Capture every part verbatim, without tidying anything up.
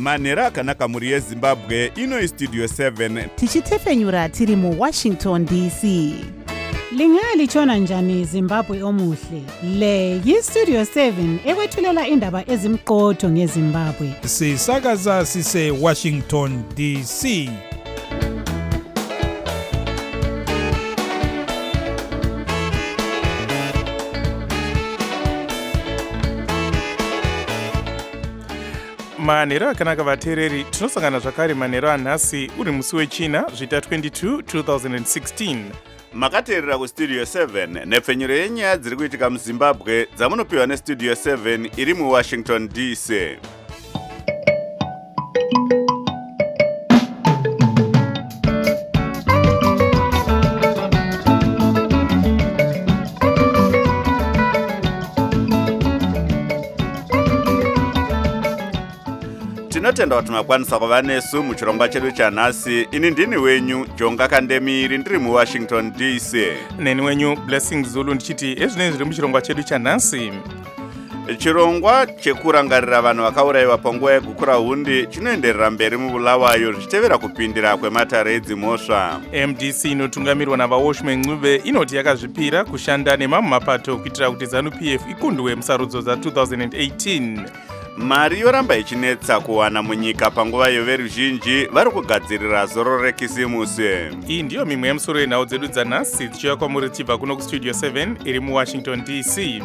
manhero akanaka mhuri yezimbabwe. Ino Studio seven tichitefenyura tiri muWashington D C. Lingalitshona njani Zimbabwe omuhle? Le yiStudio seven ekwethulela indaba ezimqotho ngeZimbabwe. Sisakaza sise Washington D C. Manhero akanaka vateereri, tinosangana zvakare manhero anhasi uri musi wechina zvita twenty-two twenty sixteen. makateerera kuStudio seven nepfenyuro yenyaya dziri kuitika muZimbabwe dzamunopiwa neStudio seven iri muWashington D C. Tinotenda kuti makwanisa kuva nesu muchirongwa chedu chanhasi. Ini ndini wenyu Jonga Kandemiri ndiri muWashington D C. Neni wenyu Blessing Zulu ndichiti ezvinenge zviri muchirongwa chedu chanhasi. Chirongwa chekurangarira vanhu vakaurayiwa panguva yegukura hundi chinoenderera mberi mubulawayo zvichitevera kupindira kwematare edzimhosva. M D C inotungamirwa navaWashman Ncube inoti yakazvipira kushanda nemamwe mapato kuitira kuti ZANU-P F ikundwe musarudzo dza-twenty eighteen. Mari yoramba ichinetsa kuwana munyika panguva yoveruzhinji vari kugadzirira zoro rekisimusi. Iyi ndiyo mimwe yemusoro yenhau dzedu dzanhasi dzichiuya kwamuri tichibva kuno kuStudio seven iri muWashington D C.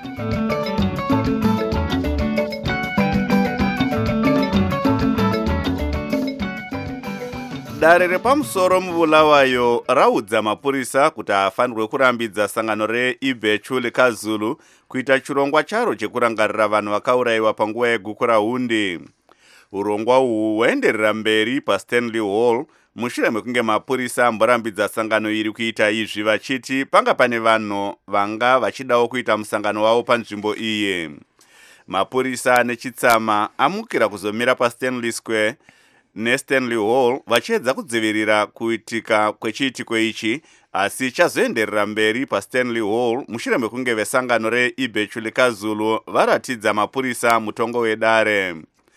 Dare repamusoro mubulawayo raudza mapurisa kuti haafanirwe kurambidza sangano reIbhechuli KwaZulu kuita chirongwa charo chekurangarira vanhu vakaurayiwa panguva yegukura hundi. Urongwa uhu hwaenderera mberi paStanley Hall mushure mekunge mapurisa amborambidza sangano iri kuita izvi vachiti panga pane vanhu vanga vachidawo kuita musangano wavo panzvimbo iyi. Mapurisa nechitsama amukira kuzomira paStanley Square neStanley Hall vachiedza kudzivirira kuitika kwechiitiko ichi, asi chazoenderera mberi paStanley Hall mushure mekunge vesangano reIbhechuli KwaZulu varatidza mapurisa mutongo wedare.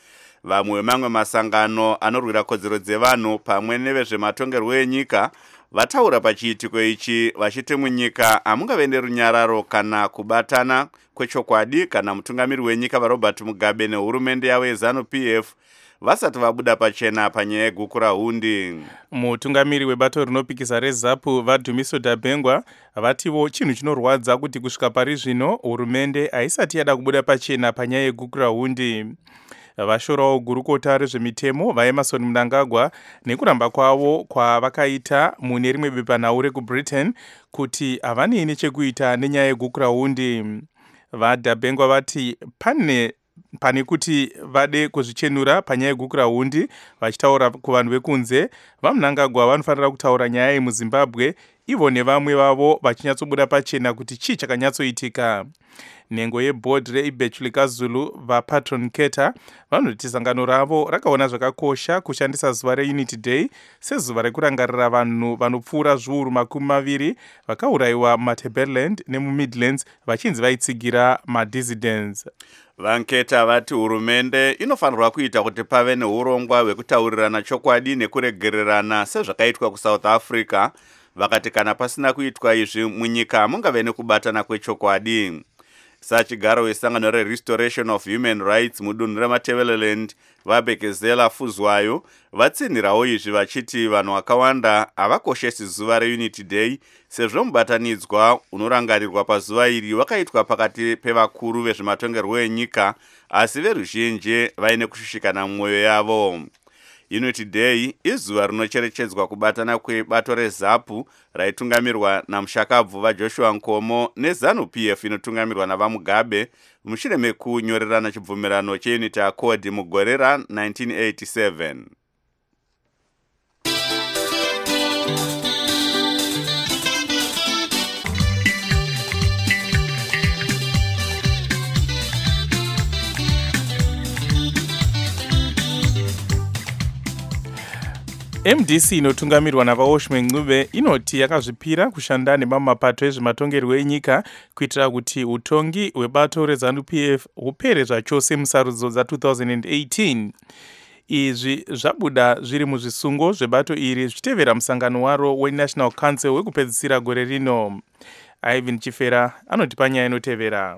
Vamwe vemamwe masangano anorwira kodzero dzevanhu pamwe nevezvematongerwo enyika vataura pachiitiko ichi vachiti munyika hamungave nerunyararo kana kubatana kwechokwadi kana mutungamiri wenyika vaRobert Mugabe nehurumende yavo yeZANU-P F vasati vabuda pachena panyaya yegukura hundi. Mutungamiri webato rinopikisa reZAPU vaDumiso Dabengwa vativo chinhu chinorwadza kuti kusvika pari zvino hurumende haisati yada kubuda pachena panyaya yegukura hundi. Vashorawo gurukota rezvemitemo vaEmmerson Mnangagwa nekuramba kwavo kwavakaita mune rimwe bepanhau rekuBritain kuti havanei nechekuita nenyaya yegukura hundi. VaDabengwa vati pane pane kuti vade kuzvichenura panyaya yegukura hundi vachitaura kuvanhu vekunze, vaMnangagwa vanofanira kutaura nyaya yemuZimbabwe ivo nevamwe vavo vachinyatsobuda pachena kuti chii chakanyatsoitika. Nhengo yebhodhi reIbhechuli KwaZulu vaPatron Keta vanoti sangano ravo rakaona zvakakosha kushandisa zuva reUnity Day sezuva rekurangarira vanhu vanopfuura zviuru makumi maviri vakaurayiwa muMatabeleland nemuMidlands vachinzi vaitsigira madissidents. Vanketa vati hurumende inofanirwa kuita kuti pave neurongwa hwekutaurirana chokwadi nekuregererana sezvakaitwa kuSouth Africa. Vakati kana pasina kuitwa izvi munyika hamungave nekubatana kwechokwadi. Sachigaro wesangano reRestoration of Human Rights mudunhu reMatabeleland vaBekezela Fuzwayo vatsinhirawo izvi vachiti vanhu vakawanda havakoshesi zuva reUnity Day sezvo mubatanidzwa unorangarirwa pazuva iri wakaitwa pakati pevakuru vezvematongerwo enyika, asi veruzhinji vaine kushushikana mumwoyo yavo. Unity Day izuva rinocherechedzwa kubatana kwebato reZAPU raitungamirwa namushakabvu vaJoshua Nkomo neZANU-P F inotungamirwa navaMugabe mushure mekunyorerana chibvumirano cheUnity Accord mugore ra-nineteen eighty-seven. M D C inotungamirwa navaWashman Ncube inoti yakazvipira kushanda nemamwe mapato ezvematongerwo enyika kuitira kuti utongi hwebato reZANU-P F hupere zvachose musarudzo dza-twenty eighteen. Izvi zvabuda zviri muzvisungo zvebato iri zvichitevera musangano waro weNational Council wekupedzisira gore rino. Ivan Chifera anotipa nyaya inotevera.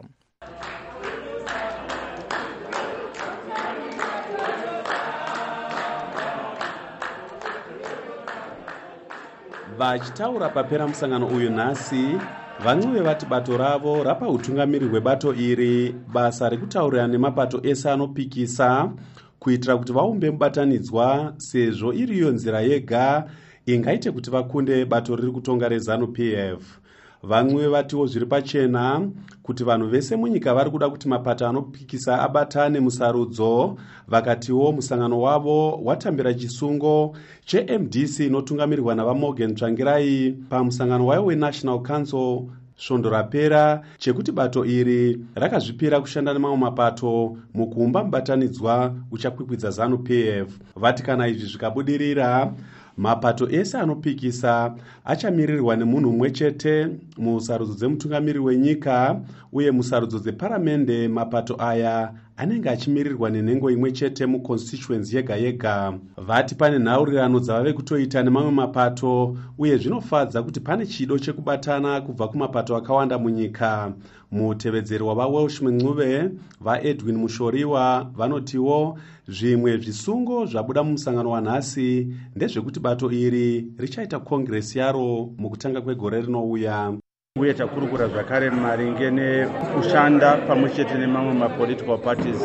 Vachitaura papera musangano uyu nhasi, vamwe vati bato ravo rapa utungamiri hwebato iri basa rekutaurira nemapato ese anopikisa kuitira kuti vaumbe mubatanidzwa, sezvo iriyo nzira yega ingaite kuti vakunde bato riri kutonga reZANU P F. Vamwe vatiwo zviri pachena kuti vanhu vese munyika vari kuda kuti mapato anopikisa abatane musarudzo, vakatiwo musangano wavo watambira chisungo che-M D C inotungamirirwa navaMorgan Tsvangirai pamusangano wayo weNational Council svondo rapera, chekuti bato iri rakazvipira kushanda nemamwe mapato mukuumba mubatanidzwa uchakwikwidza ZANU P F. Vati kana izvi zvikabudirira, mapato ese anopikisa achamirirwa nemunhu mumwe chete musarudzo dzemutungamiri wenyika, uye musarudzo dzeparamende mapato aya anenge achimirirwa nenhengo imwe chete muconstituency yega yega. Vati pane nhaurirano dzavave kutoita nemamwe mapato, uye zvinofadza kuti pane chido chekubatana kubva kumapato akawanda munyika. Mutevedzeri wavaWelsh Mncube, vaEdwin Mushoriwa, vanotiwo zvimwe zvisungo zvabuda mumusangano wanhasi ndezvekuti bato iri richaita kongresi yaro mukutanga kwegore rinouya. Uye takurukura zvakare maringe nekushanda pamwe chete nemamwe mapolitical parties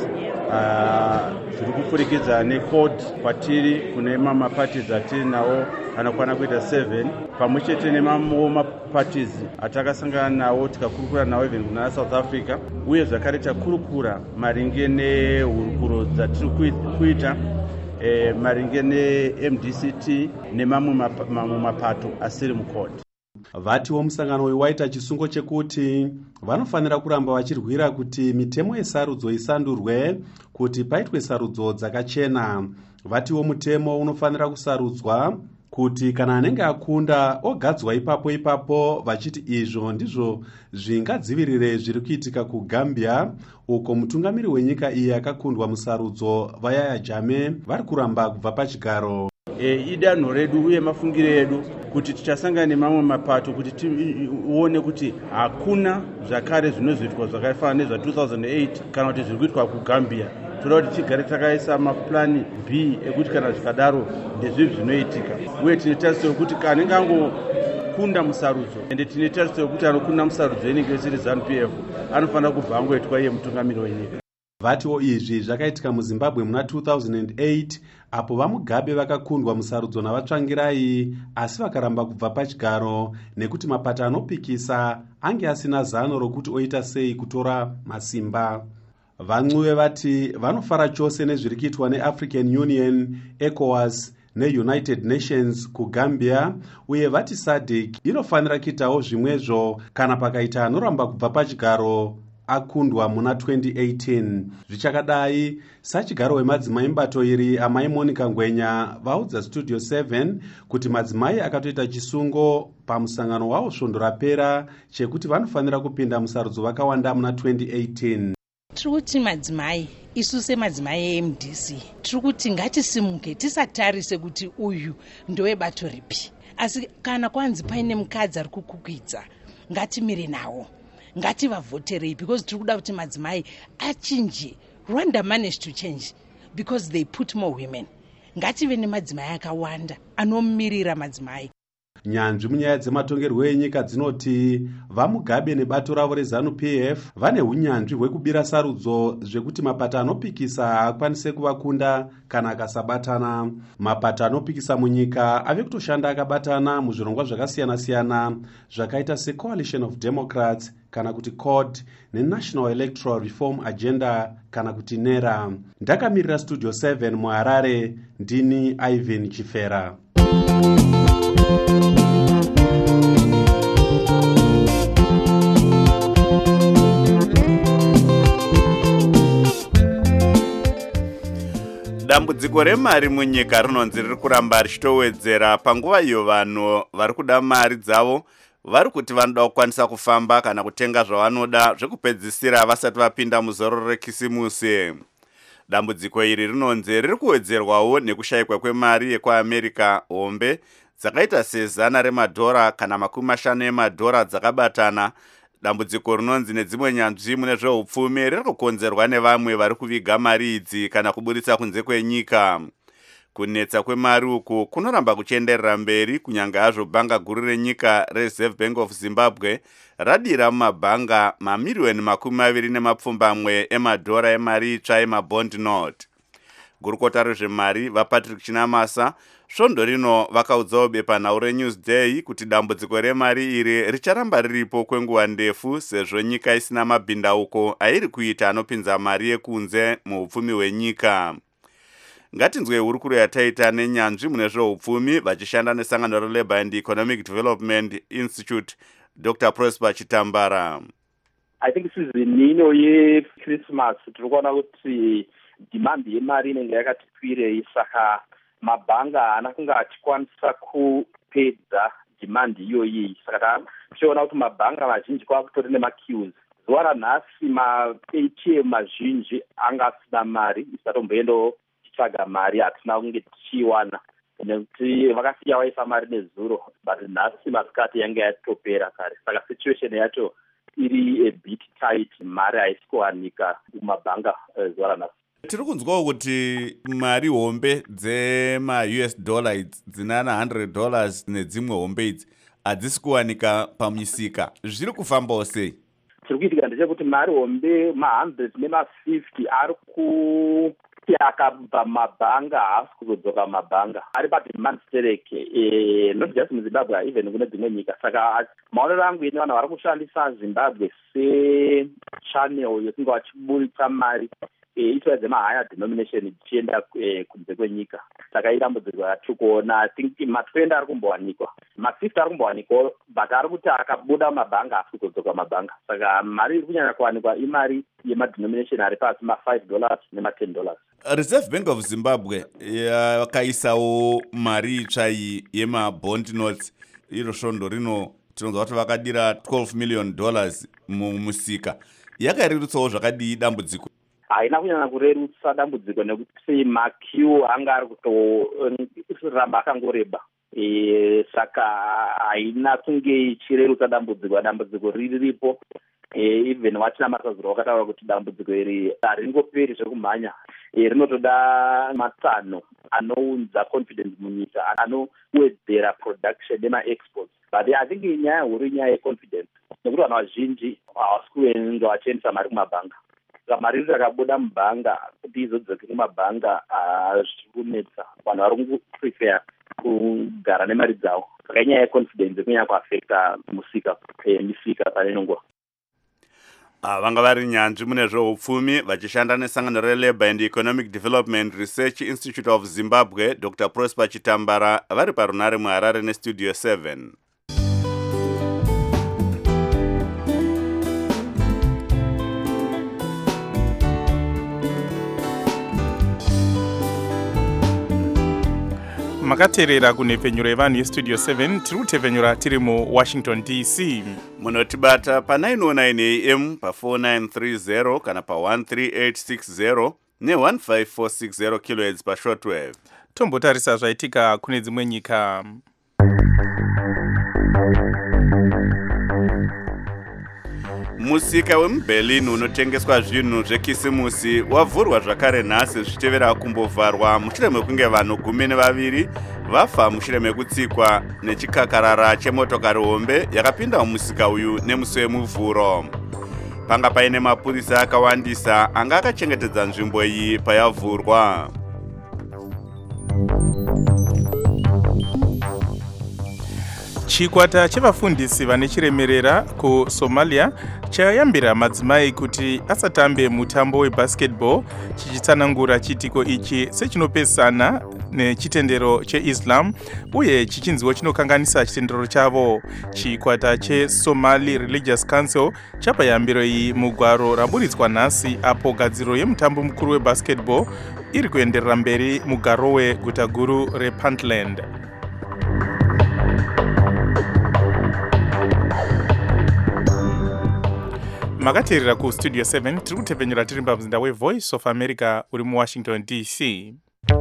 zviri kupfurikidza necode kwatiri kune mamwe maparties atiri nawo anokwana kuita seven, pamwe chete nemamwe maparties atakasangana nawo tikakurukura nawo even kuna South Africa. Uye zvakare takurukura maringe nehurukuro dzatiri kuita eh, maringe ne-M D C T nemamwe mapato asiri mukode. Vatiwo musangano uyu waita chisungo chekuti vanofanira kuramba vachirwira kuti mitemo yesarudzo isandurwe kuti paitwe sarudzo dzakachena. Vatiwo mutemo unofanira kusarudzwa kuti kana anenge akunda ogadzwa ipapo ipapo, vachiti izvo ndizvo zvingadzivirire zviri kuitika kuGambia, uko mutungamiri wenyika iyi akakundwa musarudzo vaYahya Jammeh vari kuramba kubva pachigaro. E, idanho redu uye mafungiro edu kuti tichasangana nemamwe mapato kuti tione kuti hakuna zvakare zvinozoitwa zvakafanana nezva two thousand eight kana kuti zviri kuitwa kuGambia. Toda kuti tigare takaisa maplani B ekuti kana zvikadaro ndezvizvi zvinoitika. Uye tine tarisiro kuti anenge angokunda musarudzo ende tine tarisiro kuti anokunda musarudzo inenge isiri ZANU P F anofanira kubva angoitwa iye mutungamiri wenyika. Vatiwo izvi zvakaitika muZimbabwe muna two thousand eight apo vaMugabe vakakundwa musarudzo navaTsvangirai, asi vakaramba kubva pachigaro nekuti mapato anopikisa ange asina zano rokuti oita sei kutora masimba. Vancube vati vanofara chose nezviri kuitwa neAfrican Union, ECOWAS neUnited Nations kuGambia, uye vati SADC inofanira kuitawo zvimwezvo kana pakaita anoramba kubva pachigaro akundwa muna twenty eighteen. Zvichakadai, sachigaro wemadzimai mbato iri amai Monica Ngwenya vaudza Studio seven kuti madzimai akatoita chisungo pamusangano wavo svondo rapera chekuti vanofanira kupinda musarudzo vakawanda muna twenty eighteen. Tiri kuti madzimai, isu semadzimai e-M D C tiri kuti ngatisimuke tisatarise kuti uyu ndowebato ripi, asi kana kwanzi paine mukadzi ari kukukwidza ngatimire nawo, ngativavhoterei, because tiri kuda kuti madzimai achinje. Rwanda managed to change because they put more women. Ngative nemadzimai akawanda anomirira madzimai. Nyanzvi munyaya dzematongerwo enyika dzinoti vaMugabe nebato ravo reZANU P F vane unyanzvi hwekubira sarudzo zvekuti mapato anopikisa haakwanise kuvakunda kana akasabatana. Mapato anopikisa munyika ave kutoshanda akabatana muzvirongwa zvakasiyana-siyana zvakaita seCoalition of Democrats kana kuti C O D neNational Electoral Reform Agenda kana kuti NERA. Ndakamirira Studio seven muHarare, ndini Ivan Chifera. Dambudziko remari munyika rinonzi riri kuramba richitowedzera panguva iyo vanhu vari kuda mari dzavo vari kuti vanoda kukwanisa kufamba kana kutenga zvavanoda zvekupedzisira vasati vapinda muzoro rekisimusi. Dambudziko iri rinonzi riri kuwedzerwawo nekushayikwa kwemari yekuamerica. Hombe dzakaita sezana remadhora kana makumi mashanu emadhora dzakabatana. Dambudziko rinonzi nedzimwe nyanzvi mune zveupfumi riri kukonzerwa nevamwe vari kuviga mari idzi kana kuburitsa kunze kwenyika. Kunetsa kwemari uku kunoramba kuchenderera mberi kunyange hazvo bhanga guru renyika Reserve Bank of Zimbabwe radira mumabhanga mamiriyoni makumi maviri nemapfumbamwe emadhora emari itsva emabond note. Gurukota rezvemari vaPatrick Chinamasa svondo rino vakaudzawo bepanhau reNewsday kuti dambudziko remari iri richaramba riripo kwenguva ndefu sezvo nyika isina mabhindauko airi kuita anopinza mari yekunze muupfumi hwenyika. Ngatinzwe hurukuro yataita nenyanzvi mune zveupfumi vachishanda nesangano reLabour and Economic Development Institute, Doctor Prosper Chitambara. I think season ino yeChristmas tiri kuona kuti demand yemari inenge yakati kwirei, saka mabhanga haana kunge achikwanisa kupedza demand iyoyi. Saka tichiona kuti mabhanga mazhinji kwaakutori nemaqueues. Zuva ranhasi ma-A T M mazhinji anga asina mari, isatomboendawo tsvaga mari, hatina kunge tichiwana nekuti vakasiya waisa mari nezuro, but nhasi masikati yange yatopera kare. Saka situation yacho iri a bit tight, mari haisi kuwanika mumabhanga zuva ranhasi. Tiri kunzwawo kuti mari hombe dzema-U S dollar dzinana one hundred dollars nedzimwe hombe idzi hadzisi kuwanika pamisika. Zviri kufambawo sei? Tiri kuitika ndechekuti mari hombe ma-hundred nema-fifty ari ku akabva mabhanga haasi kuzodzoka mabhanga ari pademand stereke, eh, not just muZimbabwe, even kune dzimwe nyika. Saka maonero angu ine vanhu vari kushandisa Zimbabwe sechannel yekunge vachiburitsa mari itsva dzemahigher denomination dzichienda kunze kwenyika. Saka idambudziko ratiri kuona. I think matrend ari kumbowanikwa, ma-fifty ari kumbowanikwa, but ari kuti akabuda mabhanga haasi kuzodzoka mabhanga. Saka mari iri kunyanya kuwanikwa imari yemadenomination ari pasi ma-five dollars nema-ten dollars. Reserve Bank of Zimbabwe yakaisawo mari itsva iyi yemabond notes. Iro svondo rino tinonzwa kuti vakadira twelve million dollars mumusika. Yakarerutsawo zvakadii dambudziko? Haina kunyanya kurerutsa dambudziko nekuti maqueue anga ari kutoramba akangoreba. E, saka haina kunge ichirerutsa dambudziko. Dambudziko riripo. E, even watina masazuro wakataura kuti dambudziko iri haringoperi zvekumhanya. E, rinotoda matsano anounza confidence munyika, anowedzera production nema-exports. But I think nyaya huru nyaya yeconfidence, nekuti vanhu vazhinji havasi kuenga vachiendesa mari kumabhanga. Saka mari iri rakabuda mubhanga kuti izodzoke kumabhanga hazviri kunetsa. Vanhu vari kuprefer kugara nemari dzavo. Saka inyaya yeconfidence kunyanya kuafecta musika misika pane nonguva. Vanga vari nyanzvi mune zveupfumi vachishanda nesangano reLabour and Economic Development Research Institute of Zimbabwe, Doctor Prosper Chitambara, vari parunare muHarare neStudio seven. makateerera kunhepfenyuro yevanhu yestudio seven. tiri kutepfenyura tiri muWashington D C. Munotibata pa nine oh nine A M pa four nine three zero kana pa one three eight six zero ne one five four six zero kilohertz pa shortwave. Tombotarisa zvaitika kune dzimwe nyika. Musika wemuBerlin unotengeswa zvinhu zvekisimusi wavhurwa zvakare nhasi zvichitevera kumbovharwa mushure mekunge vanhu gumi nevaviri vafa mushure mekutsikwa nechikakarara chemotokari hombe yakapinda mumusika uyu nemusi wemuvhuro. Panga paine mapurisa akawandisa anga akachengetedza nzvimbo iyi payavhurwa. Chikwata chevafundisi vane chiremerera kuSomalia chayambira madzimai kuti asatambe mutambo webasketball, chichitsanangura chitiko ichi sechinopesana nechitendero cheIslam uye chichinziwo chinokanganisa chitendero chavo. Chikwata cheSomali Religious Council chapa yambiro iyi mugwaro raburitswa nhasi apo gadziro yemutambo mukuru webasketball iri kuenderera mberi mugaro weguta guru rePuntland. makateerera kustudio seven tiri kutepenyura tiri pamzinda wevoice of America uri muwashington D C.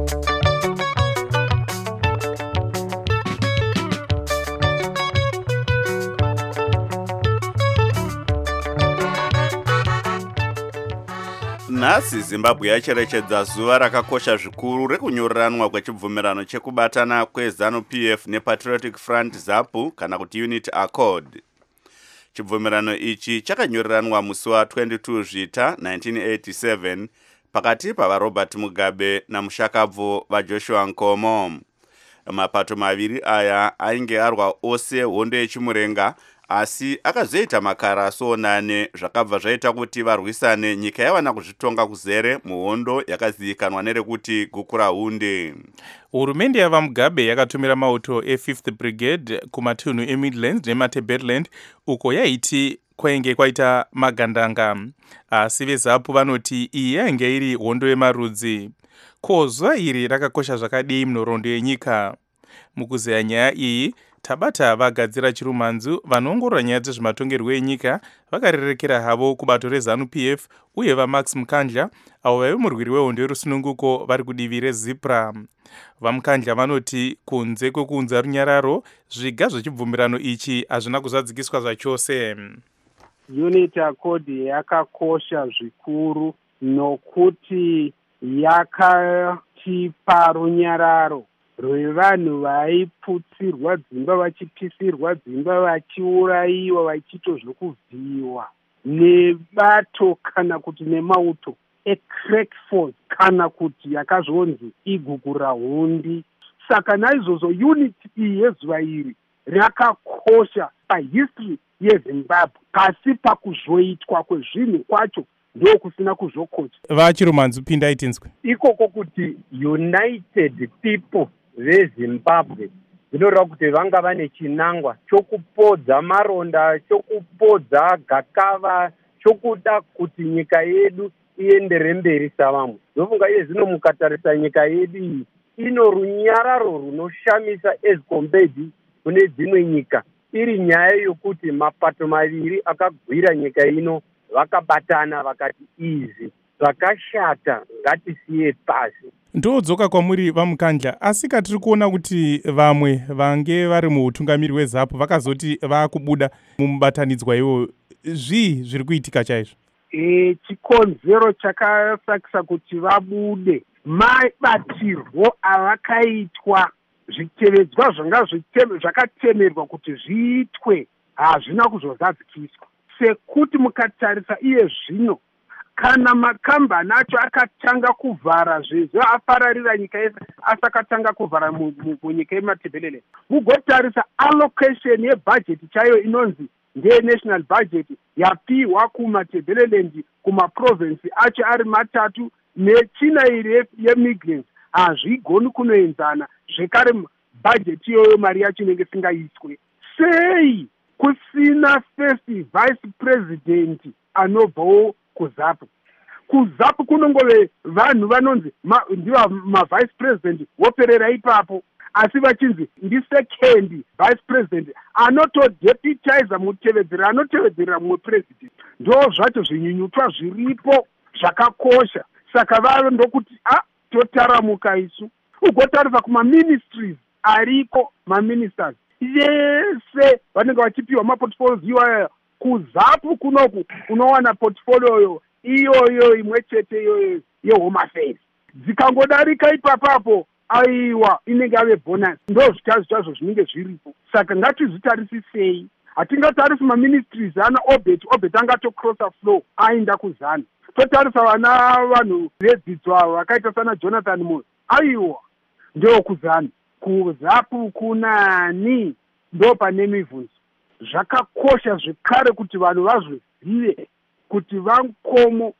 nhasi zimbabwe yacherechedza zuva rakakosha zvikuru rekunyoreranwa kwechibvumirano chekubatana kwezanu P F nepatriotic front ZAPU kana kuti unity accord. Chibvumirano ichi chakanyoreranwa musi wa22 zvita nineteen eighty-seven pakati pavaRobert Mugabe namushakabvu vaJoshua Nkomo. Mapato maviri aya ainge arwa ose hondo yechimurenga, asi akazoita makara soonane zvakabva zvaita kuti varwisane nyika yawana kuzvitonga kuzere muhondo yakazivikanwa nerekuti Gukurahundi. Hurumende yava Mugabe yakatumira mauto e-fifth Brigade kumatunhu eMidlands neMatabeleland uko yaiti kwainge kwaita magandanga. Asi veZAPU vanoti iyi yainge iri hondo yemarudzi. Ko zuva iri rakakosha zvakadii munhoroondo yenyika? Mukuzeya nyaya iyi, tabata vagadzira chirumanzu vanoongorora nyaya dzezvematongerwo enyika vakarerekera havo kubato rezanu P F uye vaMax Mukandla avo vaive murwiri wehondo yerusununguko vari kudivi reZIPRA. VaMukandla vanoti kunze kwekuunza runyararo, zviga zvechibvumirano ichi hazvina kuzadzikiswa zvachose. Unity Accord yakakosha zvikuru nokuti yakatipa runyararo rwevanhu vaiputsirwa dzimba, vachipisirwa dzimba, vachiurayiwa, vachiito zvokuvhiyiwa nebato kana kuti nemauto eCrack Force kana kuti yakazonzi iGukurahundi. Saka naizvozvo unity iyi yezuva iri rakakosha pahistory yeZimbabwe, pasi pakuzoitwa kwezvinhu kwacho ndo kusina kuzokocha. Vachirumanzu pindai tinzwe. Ikoko kuti United People veZimbabwe zvinoreva kuti vanga vane chinangwa chokupodza maronda, chokupodza gakava, chokuda kuti nyika yedu iendere mberi savamwe. Ndofunga iye zvino mukatarisa nyika yedu iyi ino runyararo runoshamisa as compared kune dzimwe nyika. Iri nyaya yokuti mapato maviri akagwira nyika ino vakabatana vakati izi zvakashata ngatisiye pasi. Ndodzoka kwamuri vaMukandla, asi katiri kuona kuti vamwe vange vari muutungamiri weZAPU vakazoti vakubuda mumubatanidzwa iwo. Zvii zviri kuitika chaizvo? E, chikonzero chakasakisa kuti vabude mabatirwo avakaitwa, zvitevedzwa zvanga zvakatemerwa kuti zviitwe hazvina kuzozadzikiswa. Sekuti mukatarisa iye zvino, kana makambani acho akatanga kuvhara zvezvo apararira nyika yese, asi akatanga kuvhara munyika yeMatabeleland, mugotarisa allocation yebhajeti chayo inonzi ndeye-national budget yapiwa kuMatabeleland, kumaprovinsi acho ari matatu, nechina iri yeMidlands hazvigoni kunoenzana. Zvekare bhajeti iyoyo mari yacho inenge isingaiswe. Sei kusina first vice president anobvawo kuZAPU? KuZAPU kunongove vanhu vanonzi ndiva mavice president voperera ipapo, asi vachinzi ndisecond vice president anotodeputiza mutevedzera, anotevedzera mumwe president. Ndo zvacho zvinyunyutwa zviripo zvakakosha. Saka vavo ndokuti a totaramuka isu. Ugotarisa kumaministries ariko, maministers vese vanenge vachipiwa maportfolios iwayo. KuZAPU kunoku unowana portfolio iyoyo imwe chete iyoyo yehome affairs. Dzikangodarika ipapapo aiwa inenge ave bonus. Ndo zvitazi zvazvo zvinenge zviripo. Saka ngatizvitarisisei. Hatingatarisi maministries ana Obet, Obet angatocrossa flow aenda kuZANU. Totarisa vana vanhu vedzidzo avo vakaita sana Jonathan Moyo, aiwa ndo kuZANU. KuZAPU kunani ndo pane mibvunzo. Zvakakosha zvekare kuti vanhu vazvizive kuti vaMkomo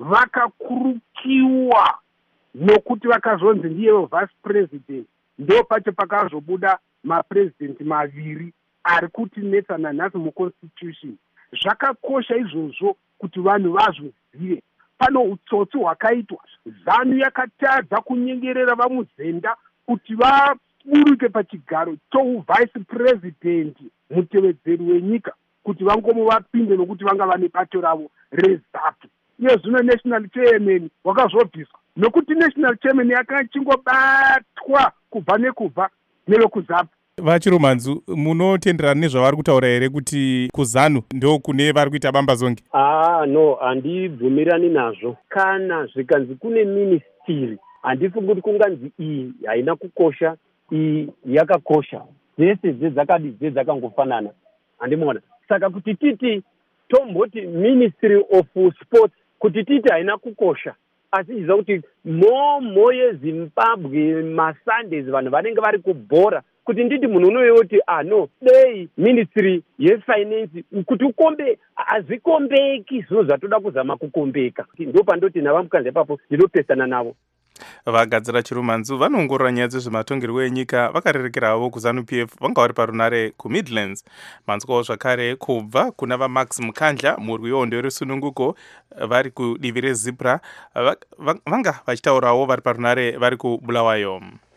vakakurukiwa nokuti vakazonzi ndiye vice president. Ndo pacho pakazobuda mapresident maviri ari kuti netsana nhasi muconstitution. Zvakakosha izvozvo kuti vanhu vazvizive. Pano utsotsi hwakaitwa. ZANU yakatadza kunyengerera vaMuzenda kuti vaburuke pachigaro chouvice president, mutevedzeri wenyika. kuti vangomo vapinde nokuti vanga vane bato ravo rezapu. Iye zvino national chairman wakazobviswa nokuti national chairman yakachingobatwa kubva nekubva nevekuzapu. Vachiromanzu, munotenderana nezvavari kutaura here kuti kuzanu ndo kune vari kuita bambazonge? Ah no, handibvumirani nazvo. Kana zvikanzi kune ministry, handifungi kuti kunganzi iyi haina kukosha, iyi yakakosha. Dzese dzakadi dzakafanana. Handimona. Saka kuti titi tomboti Ministry of Sports, kuti titi haina kukosha, asi iza kuti momo yeZimbabwe maSundays vanhu vanenge vari kubhora, kuti nditi munhu unoyoti ah no dei Ministry yeFinance kuti ukombe hazvikombeki zvino zvatoda kuzama kukombeka. Ndo pandoti navamukanzi ipapo ndinopesana navo. Vagadzira chiromanzu vanoongorora nyaya dzezvematongerwo enyika vakarerekerawo kuzanu P F vanga vari parunare kuMidlands. Manzwawo zvakare kubva kuna vaMax Mukandla murwi wehondo resununguko vari kudivi reZipra vanga vachitaurawo vari parunare vari kuBulawayo.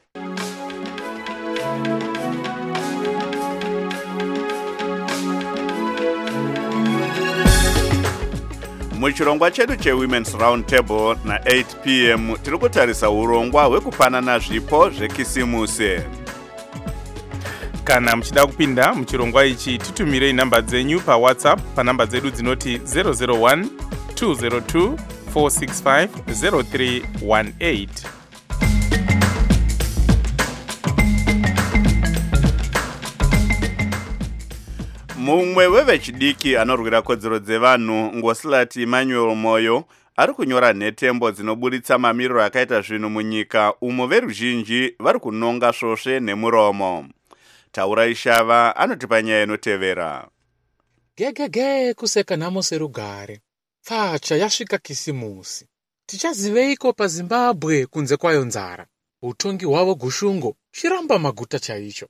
Muchirongwa chedu cheWomen's Round Table na eight p m tiri kutarisa urongwa hwekupanana zvipo zvekisimusi. Kana muchida kupinda muchirongwa ichi titumirei namba dzenyu paWhatsApp panamba dzedu dzinoti zero zero one two zero two four six five zero three one eight. Mumwe wevechidiki anorwira kodzero dzevanhu Ngosilati Emmanuel Moyo ari kunyora nhetembo dzinoburitsa mamiriro akaita zvinhu munyika umo veruzhinji vari kunonga svosve nemuromo. Taura Ishava anotipa nyaya inotevera. Gegege kuseka nhamo serugare. Pfacha yasvika kisimusi. Tichaziveiko paZimbabwe kunze kwayo nzara? Utongi hwavo gushungo chiramba maguta chaicho.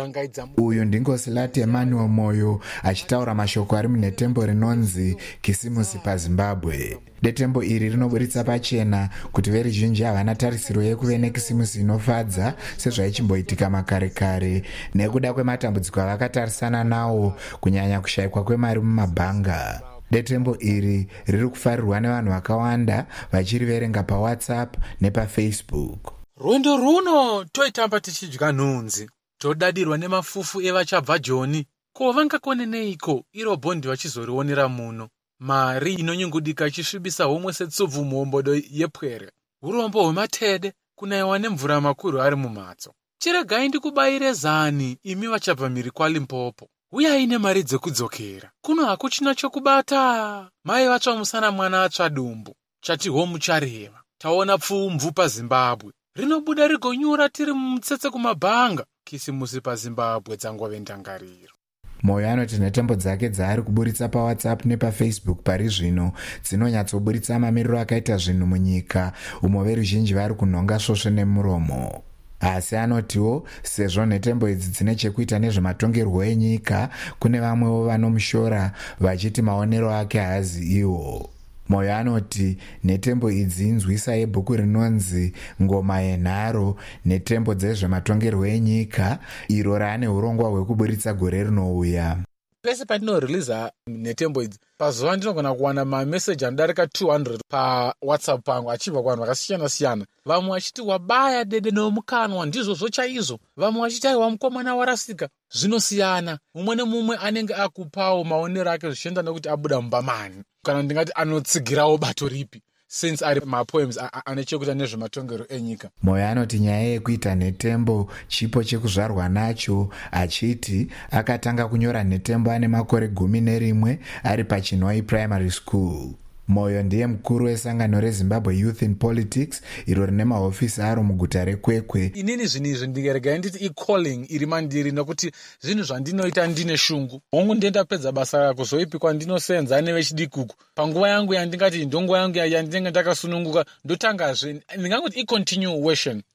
Uyu ndingosilati Emmanuel Moyo achitaura mashoko ari munhetembo rinonzi kisimusi paZimbabwe. Detembo iri rinoburitsa pachena kuti veruzhinji havana tarisiro yekuve nekisimusi inofadza sezvaichimboitika makare kare nekuda kwematambudziko avakatarisana nawo, kunyanya kushayikwa kwemari mumabhanga. Detembo iri riri kufarirwa nevanhu vakawanda vachiriverenga paWhatsApp nepaFacebook. Rwendo runo toitamba tichidya nhunzi. Todadirwa nemafufu evachabva Joni. Ko vangakone neiko iro bondi vachizorionera muno. Mari inonyungudika ichisvibisa homwe setsubvu muombodo yepwere. Urombo hwematede kunaiwa nemvura makuru ari mumhatso. Chiregai ndikubayire zani imi vachabva mhiri kwaLimpopo. Uyai nemari dzekudzokera. Kuno hakuchina chokubata. Mai vatsva musana mwana atsva dumbu. Chati homu chareva. Taona pfumvu paZimbabwe. Rinobuda rigonyura tiri mutsetse kumabhanga. Kisimusi paZimbabwe dzangove ndangariro. Moyo anoti nhetembo dzake dzaari kuburitsa paWhatsApp nepaFacebook pari zvino dzinonyatsoburitsa mamiriro akaita zvinhu munyika umo veruzhinji vari kunhonga svosve nemuromo. Asi anotiwo sezvo nhetembo idzi dzine chekuita nezvematongerwo enyika, kune vamwewo vanomushora vachiti maonero ake haazi iwo. Moyo anoti nhetembo idzi inzwisa yebhuku rinonzi Ngoma yenharo, nhetembo dzezvematongerwo enyika, iro raane urongwa hwekuburitsa gore rinouya. Pese patinoriliza nhetembo idzi, pazuva ndinogona kuwana mameseji anodarika two hundred paWhatsApp pangu achibva kuvanhu vakasiyana siyana. Vamwe vachiti wabaya dede nomukanwa ndizvo chaizvo. Vamwe vachiti aiwa mukomana warasika. Zvinosiyana. Mumwe nemumwe anenge akupawo maonero ake zvichienda nekuti abuda mumbamani. Kana ndingati anotsigirawo bato ripi. Since ari mapoems ane chekuita nezvematongero enyika. Moyo anoti nyaya yekuita nhetembo chipo chekuzvarwa nacho, achiti akatanga kunyora nhetembo ane makore gumi nerimwe ari paChinwai Primary School. Moyo ndiye mukuru wesangano reZimbabwe Youth in Politics, iro rine mahofisi aro muguta reKwekwe. Inini zvinhu izvi ndingerega nditi i-calling iri mandiri nokuti zvinhu zvandinoita ndine shungu. Hongu ndendapedza basa rako zoipi kwandinosenza nevechidikuku. Panguva yangu yandingati ndongo yangu yandinenge ndakasununguka ndotangazve ndingangoti i-continuation.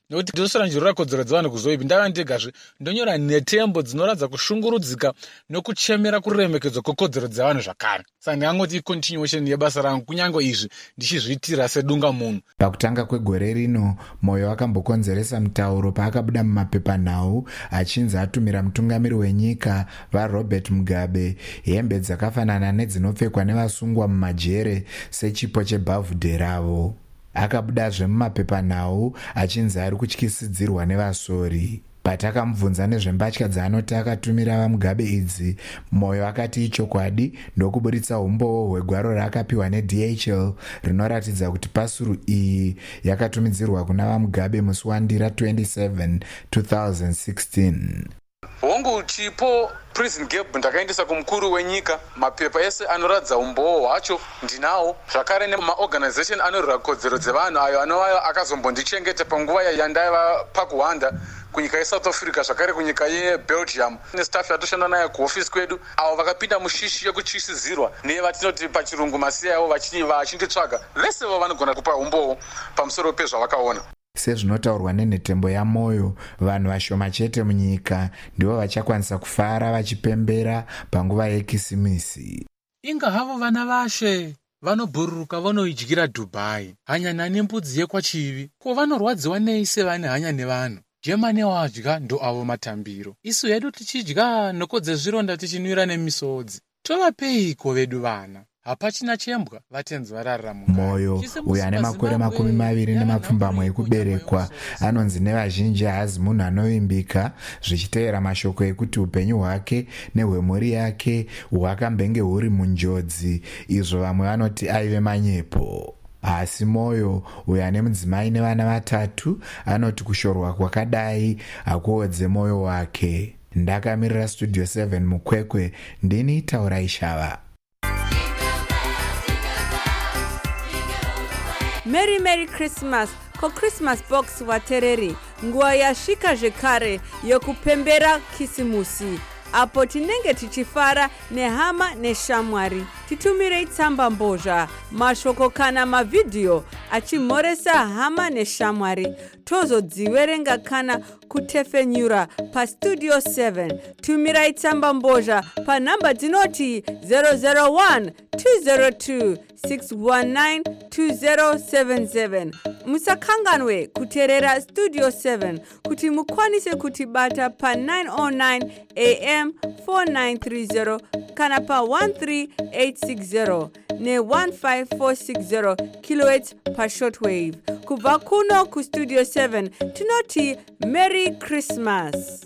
nokuti ndosora njiro rakodzero dzevanhu kuzoipi ndava ndigazve ndonyora netembo dzinoratidza kushungurudzika nokuchemera kuremekedzwa kwekodzero dzevanhu zvakare. Saka ndingangoti continuation yebasa rangu kunyange izvi ndichizviitira sedunga munhu. Pakutanga kwegore rino Moyo akambokonzeresa mutauro paakabuda mumapepanhau achinzi atumira mutungamiri wenyika vaRobert Mugabe hembe dzakafanana nedzinopfekwa nevasungwa mumajere sechipo chebhavhudhe ravo. Akabudazve mumapepanhau achinzi ari kutyisidzirwa nevasori. Patakamubvunza nezvembatya dzaanoti akatumira vaMugabe idzi, Moyo akati ichokwadi ndokuburitsa umboo hwegwaro raakapiwa neD H L rinoratidza kuti pasuru iyi yakatumidzirwa kuna vaMugabe musi wandira twenty-seven two thousand sixteen. Hongu chipo prison gap ndakaendesa kumukuru wenyika, mapepa ese anoratidza umboo hwacho ndinawo, zvakare nemaorganization anorwira kodzero dzevanhu ayo anovayo akazombondichengeta panguva yandaiva pakuhwanda kunyika yeSouth Africa, zvakare kunyika yeBelgium nestaff yatoshanda nayo kuofisi kwedu, avo vakapinda mushishi yekutyisizirwa nevatinoti pachirungu masiya avo vachinditsvaga, vese vo vanogona kupa umboo pamusoro pezvavakaona. Sezvinotaurwa nenhetembo yaMoyo, vanhu vashoma chete munyika ndivo vachakwanisa kufara vachipembera panguva yekisimisi. Inga havo vana vashe vanobhururuka vanoidyira Dubai, hanya nani mbudzi yekwachivi, ko vanorwadziwa nei sevane hanya nevanhu. Jemane wadya ndo avo matambiro, isu hedu tichidya nokodze zvironda tichinwira nemisodzi. Tovapeiko vedu vana? Hapachina chembwa vatenzi vararira munhu. Moyo uyo ane makore makumi maviri nemapfumbamwe ekuberekwa anonzi nevazhinji haazi munhu anovimbika, zvichiteera mashoko ekuti upenyu hwake nehwemhuri yake hwakambenge huri munjodzi, izvo vamwe vanoti aive manyepo. Asi Moyo uyo ane mudzimai nevana vatatu anoti kushorwa kwakadai hakuodze moyo wake. Ndakamirira Studio seven mukwekwe, ndini Taurai Shava. Merry Merry Christmas ko Christmas box watereri, nguva yasvika zvekare yokupembera kisimusi, apo tinenge tichifara nehama neshamwari. Titumirei tsamba mbozha, mashoko kana mavidhiyo achimhoresa hama neshamwari, tozodziverenga kana kutefenyura pa Studio seven. Tumirai tsamba mbozha pa namba dzinoti zero zero one two zero two six one nine two zero seven seven. Musakanganwe kuteerera Studio seven kuti mukwanise kutibata pa nine oh nine A M four nine three zero kana pa one three eight six zero ne one five four six zero kilohertz pa shortwave. Kubva kuno ku Studio seven tinoti Merry Christmas.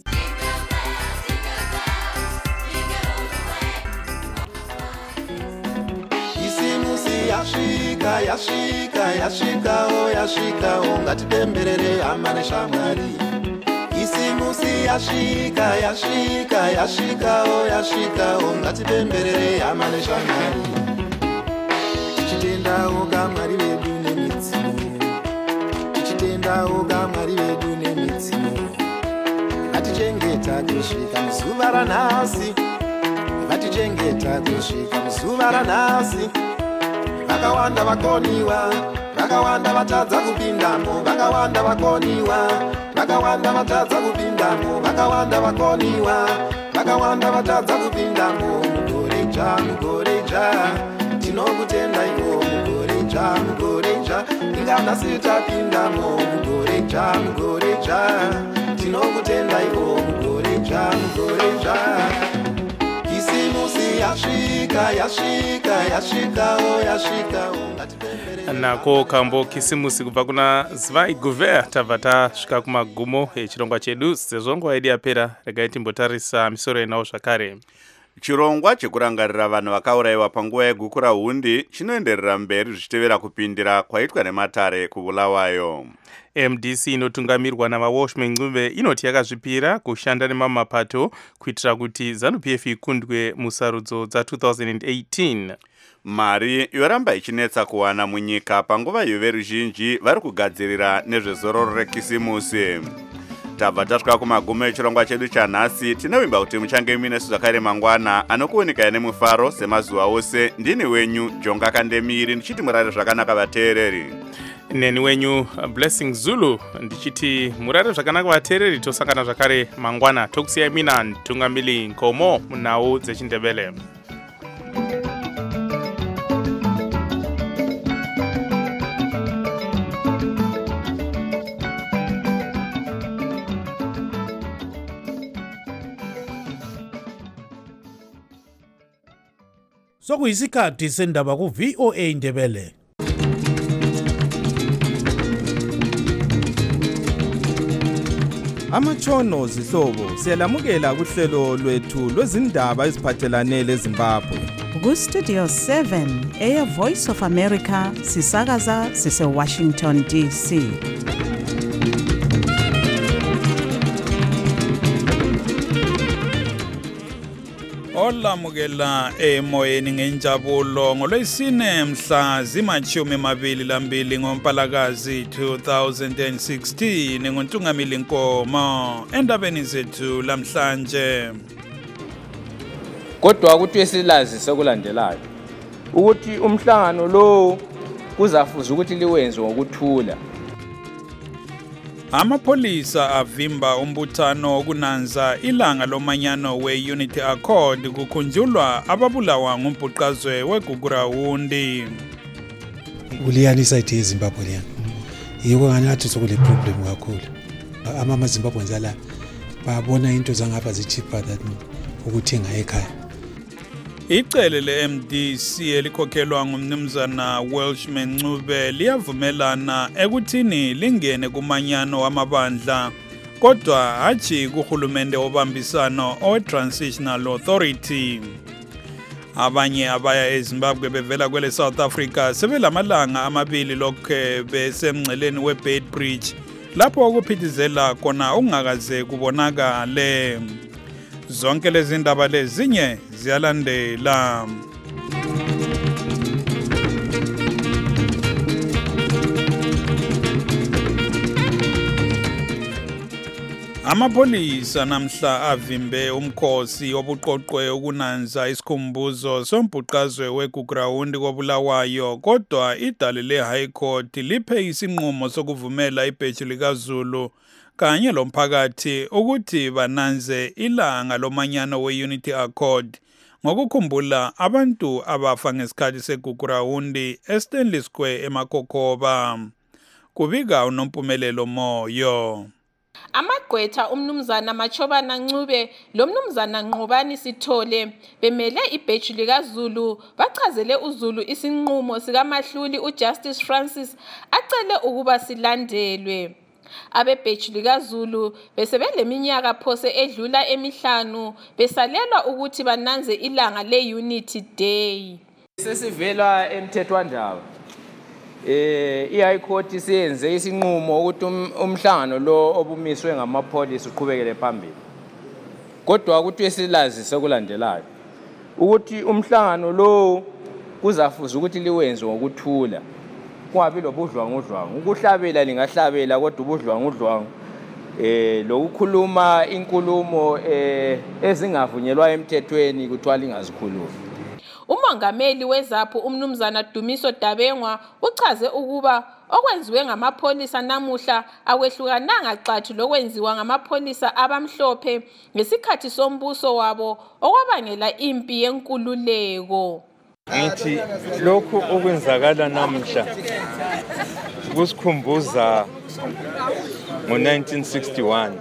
Isimusi yashika yashika yashika o yashika o ngatipemberere hama neshamwari. Isimusi yashika yashika yashika o yashika o ngatipemberere hama neshamwari. Tichitenda ukamwari vedu nemidziyo, tichitenda ukamwari vedu nemidziyo, vatichengeta kusvika muzuva ranhasi, vatichengeta kusvika muzuva ranhasi. Vakawanda vakoniwa, vakawanda vatadza kupindamo, vakawanda vakoniwa, vakawanda vatadza kupindamo, vakawanda vakoniwa, vakawanda vatadza kupindamo. Mugoreja mugoreja tinokutenda ivo, mugoreja mugoreja inganasi tapindamo, mugoreja mugoreja tinokutenda ivo, mugoreja mugoreja. Kisimusi yashika yashika yashika o yashika o nako kambo kisimusi kubva kuna Zvai Guver. Tabva tasvika kumagumo echirongwa chedu, sezvo nguva yedu yapera regai timbotarisa misoro inawo zvakare. Chirongwa chekurangarira vanhu vakaurayiwa panguva yegukura hundi chinoenderera mberi zvichitevera kupindira kwaitwa nematare kuBulawayo. M D C inotungamirwa navaWashman Ncube inoti yakazvipira kushanda nemamapato kuitira kuti ZANU P F ikundwe musarudzo dza two thousand eighteen. Mari yoramba ichinetsa kuwana munyika panguva iyo veruzhinji vari kugadzirira nezvezororo rekisimusi. Tabva tasvika kumagumo echirongwa chedu chanhasi. Tinovimba kuti muchange muinesu zvakare mangwana anokuonekaya nemufaro semazuva ose. Ndini wenyu Jonga Kandemiri ndichiti murare zvakanaka vateereri. neni wenyu Blessing Zulu ndichiti murare zvakanaka vateereri, tosangana zvakare mangwana. Tokusiyai mina Ntungamili Nkomo munhau dzechindebele. Sokuyisikhathi sendaba ku V O A Ndebele. Amatshono zihlobo siyalamukela kuhlelo lwethu lwezindaba eziphathelane leZimbabwe. Ku Studio seven eya Voice of America sisakaza sise Washington D C. Olamukela emoyeni ngenjabulo ngolwesine mhla zimashumi amabili lambili ngoMpalakazi two thousand sixteen ngoNtungamili Nkomo endabeni zethu lamhlanje. Kodwa ukuthi esilazi sokulandelayo ukuthi umhlangano lo kuzafuza ukuthi liwenze ngokuthula. Amapolisa avimba umbuthano okunanza ilanga lomanyano we-Unity Accord kukhunjulwa ababulawa ngumbhuqazwe weGugurawundi. Uliyani side yeZimbabwe liyani. Yiko nganathi sokule problem kakhulu. Ama Zimbabweans ala babona into zangapha zicheaper than ukuthenga ekhaya. Icele le-M D C elikhokhelwa ngumnumzana Welshman Ncube liyavumelana ekuthini lingene kumanyano wamabandla, kodwa hatshi kuhulumende obambisano owe-Transitional Authority. Abanye abaya eZimbabwe bevela kwele South Africa sebelamalanga amabili lokhe besemngceleni we-Beit Bridge lapho okuphithizela khona ungakaze kubonakale. Zonke lezi ndaba lezinye ziyalandela. Amapolisa namhla avimbe umkhosi obuqoqwe ukunanza isikhumbuzo sombhuqazwe weGugurawundi kobulawayo, kodwa idale le-High Court liphe isinqumo sokuvumela ibheji likaZulu kanye lomphakathi ukuthi bananze ilanga lomanyano we-Unity Accord ngokukhumbula abantu abafa ngesikhathi seGugurawundi eStanley Square eMakokoba. Kubika uNompumelelo Moyo. Amagqwetha umnumzana Machobana Ncube lo mnumzana Nqobani Sithole bemele ibheji likaZulu bachazele uZulu isinqumo sikaMahluli uJustice Francis acele ukuba silandelwe. Abebheji likaZulu besebeleminyaka phose edlula emihlanu besalelwa ukuthi bananze ilanga le-Unity Day. Sesivela emthethwandaba eh i-High Court siyenze isinqumo ukuthi umhlangano lo obumiswe ngamapolisa uqhubekele phambili. Kodwa ukuthi esilazi sokulandelayo ukuthi umhlangano lo kuzafuza ukuthi liwenze ngokuthula. Kwabi lobudlwangudlwangu ukuhlabela lingahlabela kodwa ubudlwangudlwangu eh lokukhuluma inkulumo eh ezingavunyelwa emthethweni kuthiwa lingazikhuluma. Umongameli weZAPHU umnumzana Dumiso Dabengwa uchaze ukuba okwenziwe ngamapolisa namuhla akwehlukananga xathu lokwenziwa ngamapolisa abamhlophe ngesikhathi sombuso wabo okwabangela impi yenkululeko. Ngithi lokhu okwenzakala namhla kusikhumbuza ngo nineteen sixty-one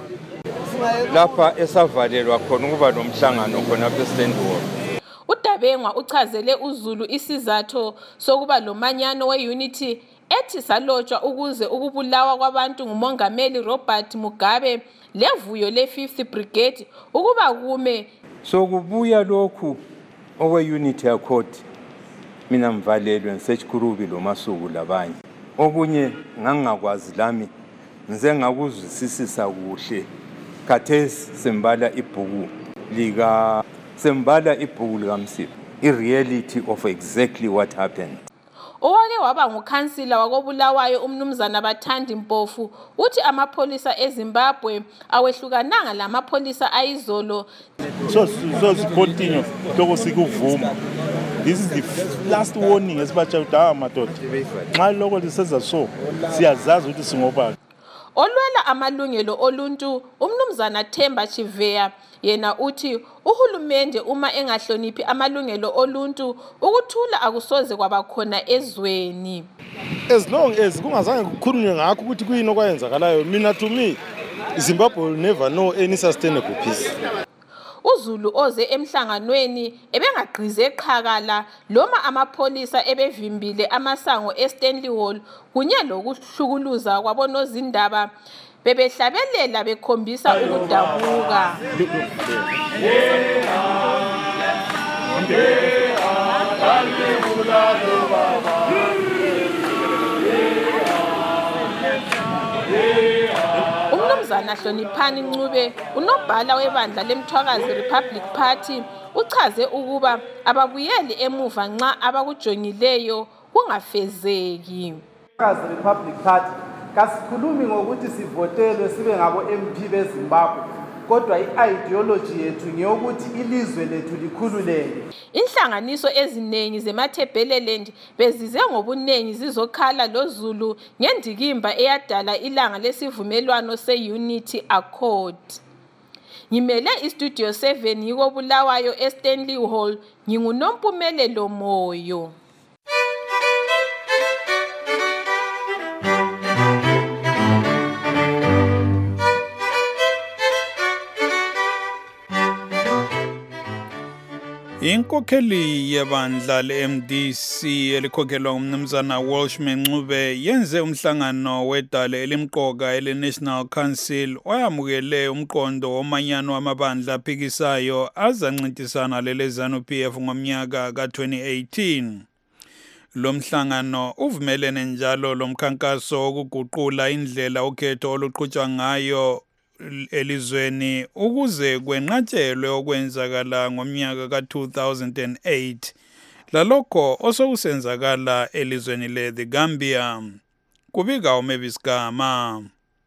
lapha esavalelwa khona ukuba nomhlangano khona lapha eStandwall. uDabengwa uchazele uZulu isizathu sokuba lo manyano we-Unity ethi salotshwa ukuze ukubulawa kwabantu ngumongameli Robert Mugabe levuyo le-fifth Brigade ukuba kume. So kubuya lokhu owe-Unity Accord mina mvalelwe ngisechikurubi lo masuku labanye. Okunye ngangakwazi lami ngize ngakuzwisisisa kuhle. Khathesi sembala ibhuku lika sembala ibhuku likaMsipho, i-reality of exactly what happened. Owake waba ngukhansila wakobulawayo umnumzana Bathandi Mpofu uthi amapolisa eZimbabwe awehlukananga lamapolisa ayizolo. So so continue lokho sikuvuma this is the last warning esibatsha ukuthi hayi madoda nxa lokho lisenza so siyazazi ukuthi singobani. Olwela amalungelo oluntu umnumzana Themba Chiveya yena uthi uhulumende uma engahloniphi amalungelo oluntu ukuthula akusoze kwabakhona ezweni. As long as kungazange kukhulunywe ngakho ukuthi kuyini okwayenzakalayo, mina to me Zimbabwe will never know any sustainable peace. uZulu oze emhlanganweni ebengagqize eqhakala loma amapholisa ebevimbile amasango eStanley Hall kunye lokuhlukuluza kwabonozindaba bebehlabelela bekhombisa ukudabuka. Umnumzana Hloniphani Ncube unobhala webandla lemthwakazi Republic Party uchaze ukuba ababuyeli emuva nxa abakujongileyo kungafezeki. Umthwakazi Republic Party kasikhulumi ngokuthi sivotelwe sibe ngabo M P beZimbabwe kodwa i-ideology yethu ngeyokuthi ilizwe lethu likhululeke. Inhlanganiso eziningi zemaThebeleland bezize ngobunengi zizokhala loZulu ngendikimba eyadala ilanga lesivumelwano se-Unity Accord. Ngimele iStudio seven yiko Bulawayo eStanley Hall nginguNompumelelo Moyo. Inkokheli yebandla le-M D C elikhokhelwa umnumzana Welshman Ncube yenze umhlangano wedale elimqoka ele-National Council oyamukele umqondo womanyano wamabandla aphikisayo azancintisana lele-ZANU-P F ngomnyaka ka twenty eighteen. Lo mhlangano uvumelene njalo lomkhankaso wokuguqula indlela ukhetho oluqhutshwa ngayo elizweni ukuze kwenqatshelwe okwenzakala ngomnyaka ka two thousand eight lalokho osokusenzakala elizweni le The Gambia. Kubika uMavis Gama.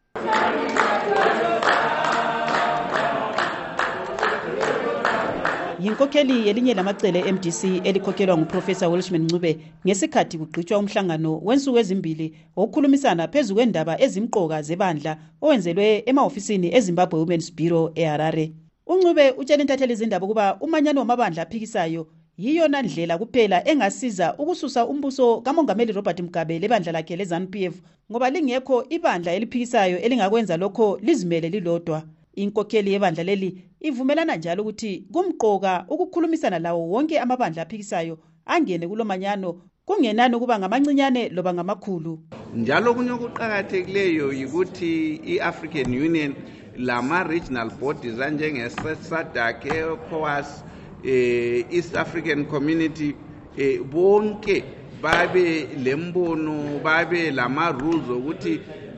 Yinkokheli yelinye lamacele e-M D C elikhokhelwa nguProfessor Welshman Ncube ngesikhathi kugqitshwa umhlangano wensuku ezimbili wokukhulumisana phezu kwendaba ezimqoka zebandla owenzelwe emahofisini eZimbabwe Women's Bureau eHarare. uNcube utshela intatheli izindaba ukuba umanyano wamabandla aphikisayo yiyona ndlela kuphela engasiza ukususa umbuso kaMongameli Robert Mugabe lebandla lakhe leZANU-P F ngoba lingekho ibandla eliphikisayo elingakwenza lokho lizimele lilodwa. Inkokheli yebandla leli ivumelana njalo ukuthi kumqoka ukukhulumisana lawo wonke amabandla aphikisayo angene kulomanyano kungenani ukuba ngamancinyane loba ngamakhulu. Njalo kunye okuqhakathekileyo ukuthi iAfrican Union lama regional bodies anjenge SADC, ECOWAS, East African Community bonke babe lembono babe lama rules ukuthi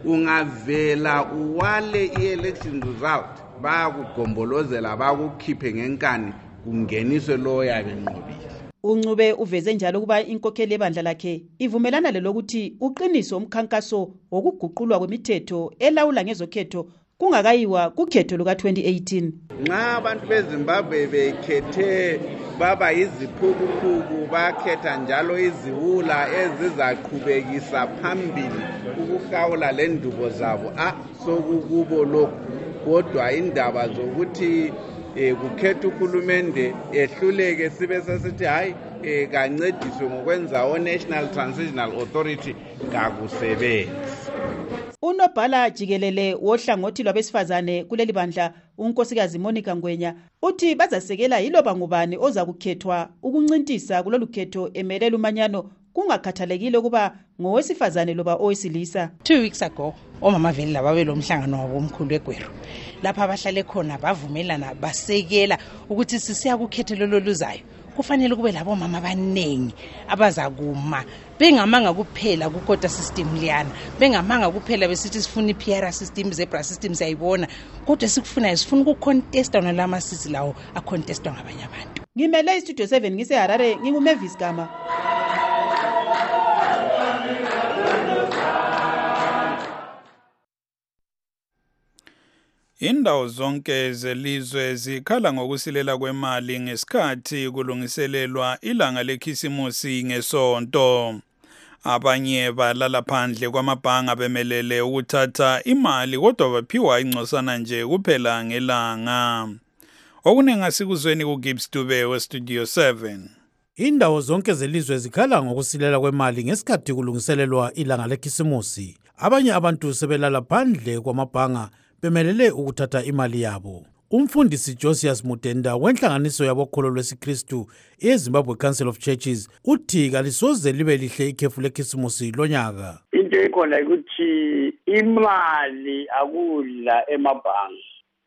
ungavela uwale i-election result bayakugombolozela bakukhiphe ngenkani kungeniswe lo yabe nqobile. uNcube uveze njalo ukuba inkokheli yebandla lakhe ivumelana lelokuthi uqiniso umkhankaso wokuguqulwa kwemithetho elawula ngezokhetho kungakayiwa kukhetho luka twenty eighteen. Nxa abantu beZimbabwe bekhethe baba iziphukuphuku bakhetha njalo iziwula ezizaqhubekisa phambili ukuhlawula lendubo zabo ah sokukubo lokho kodwa indaba zokuthi kukhetha uhulumende ehluleke sibe sesithi hayi kancediswe ngokwenza o National Transitional Authority kakusebenzi. Unobhala jikelele wohlangothi lwabesifazane kuleli bandla unkosikazi Monica Ngwenya uthi bazasekela yiloba ngubani oza kukhethwa ukuncintisa kulolu khetho emelela umanyano kungakhathalekile kuba ngowesifazane loba owesilisa. Two weeks ago omama vele laba belomhlangano wabo omkhulu eGweru lapha abahlale khona bavumelana basekela ukuthi sisiya kukhethelo loluzayo kufanele kube labo mama abanengi abazakuma bengamanga kuphela kukota system liyana bengamanga kuphela besithi sifuna iP R system zebra system sayibona kodwa sikufuna sifuna ukucontesta nalama sisi lawo acontestwa ngabanye abantu. Ngimele iStudio seven ngiseHarare nginguMavis Gama. Indawo zonke zelizwe zikhala ngokusilela kwemali ngesikhathi kulungiselelwa ilanga lekhisimusi ngesonto. Abanye balala phandle kwamabhanga bemelele ukuthatha imali kodwa baphiwa ingcosana nje kuphela ngelanga. Okuningi sikuzweni kuGibbs Dube weStudio seven. Indawo zonke zelizwe zikhala ngokusilela kwemali ngesikhathi kulungiselelwa ilanga lekhisimusi. Abanye abantu sebelala phandle kwamabhanga bemelele ukuthatha imali yabo. Umfundisi Josias Mutenda wenhlanganiso yabokholo lwesikristu eZimbabwe Council of Churches uthi kalisoze libe lihle ikhefu lekhisimusi lonyaka. Into ekhona ukuthi imali akudla emabhanga.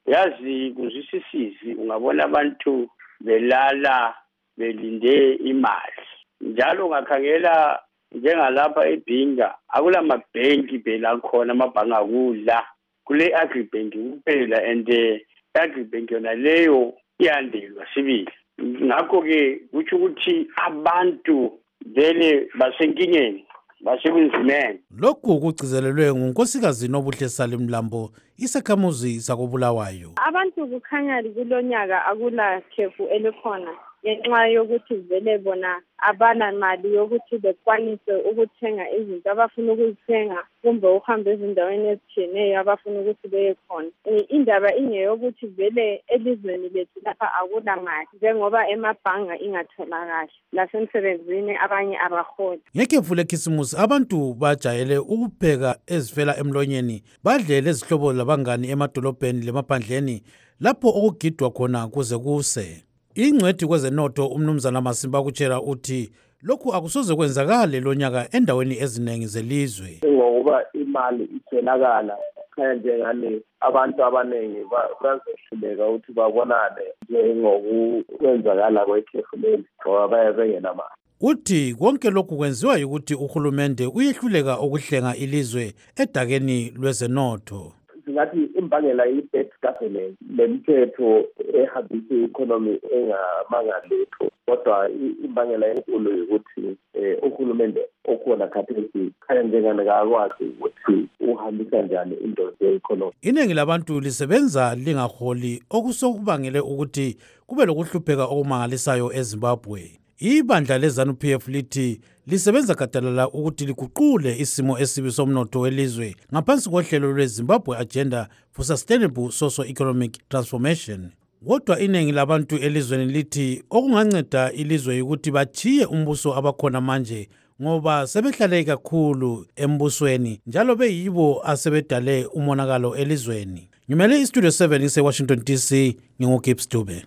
Yazi kuzwisisizi ungabona abantu belala belinde imali. Njalo ungakhangela njengalapha eBhinga akula mabhenki phela khona amabhanga akudla. Kule agribank kuphela and agribank yona leyo iyandelwa sibili. Ngakho ke kuthi ukuthi abantu vele basenkingeni basebenzimeni. Lokhu kugcizelelwe ngunkosikazi Nobuhle Salim Mlambo isakhamuzi sakobulawayo. Abantu kukhanya kulonyaka akula khefu elikhona ngenxa yokuthi vele bona abana mali yokuthi bekwanise ukuthenga izinto abafuna ukuzithenga kumbe uhambe ezindaweni ezitshiyeneyo abafuna ukuthi beye khona. Indaba ingeyokuthi vele elizweni lethu lapha akula mali njengoba emabhanga ingatholakali lasemsebenzini abanye abaholi. Ngekhefu lekhisimusi abantu bajayele ukupheka ezifela emlonyeni badlele izihlobo labangani emadolobheni lemaphandleni lapho okugidwa khona kuze kuse. Ingcwethi kwezenotho umnumzana Masimba kutshela uthi lokhu akusoze kwenzakale lonyaka endaweni ezinengi zelizwe. Ngoba imali ithenakala khaya njengane abantu abanengi bazohluleka ukuthi babonane njengokwenzakala kwekhefu leli ngoba bayabengena mali. Uthi konke lokhu kwenziwa ukuthi uhulumende uyehluleka ukuhlenga ilizwe edakeni lwezenotho. Singathi imbangela yi-bad governance lemithetho ehambisa i-economy engamangaletho kodwa imbangela enkulu yokuthi uhulumende okhona khathesi khaya njengane kakwazi ukuthi uhambisa njani into ze-economy. Iningi labantu lisebenza lingaholi okusokubangele ukuthi kube lokuhlupheka okumangalisayo eZimbabwe. Ibandla leZANU-P F lithi lisebenza gadalala ukuthi liguqule isimo esibi somnotho welizwe ngaphansi kohlelo lweZimbabwe Agenda for Sustainable Socio-Economic Transformation. Kodwa iningi labantu elizweni lithi okunganceda ilizwe ukuthi bachiye umbuso abakhona manje ngoba sebehlale kakhulu embusweni njalo beyibo asebedale umonakalo elizweni. Ngimele iStudio seven eseWashington D C nginguGibbs Dube.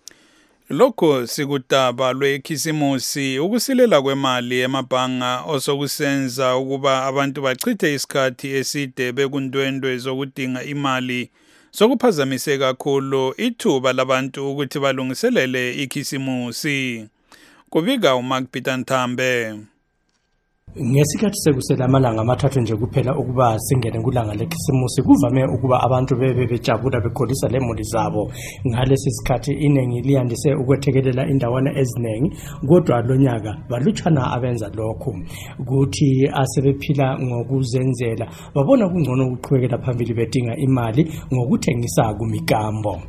Lokho sikudaba lwekhisimusi ukusilela kwemali emabhanga osokusenza ukuba abantu bachithe isikhathi eside bekundwendwe zokudinga imali sokuphazamiseka kakhulu ithuba labantu ukuthi balungiselele ikhisimusi. Kubika uMark Peter Nthambe. Ngesikhathi sekusela amalanga amathathu nje kuphela ukuba singene kulanga lekhisimusi kuvame ukuba abantu bebe bejabula bekholisa lemuli zabo. Ngalesi sikhathi inengi liyandise ukwethekelela indawana ezinengi kodwa lonyaka balutshana abenza lokho. Kuthi asebephila ngokuzenzela babona kungcono ukuqhubekela phambili bedinga imali ngokuthengisa kumikambo.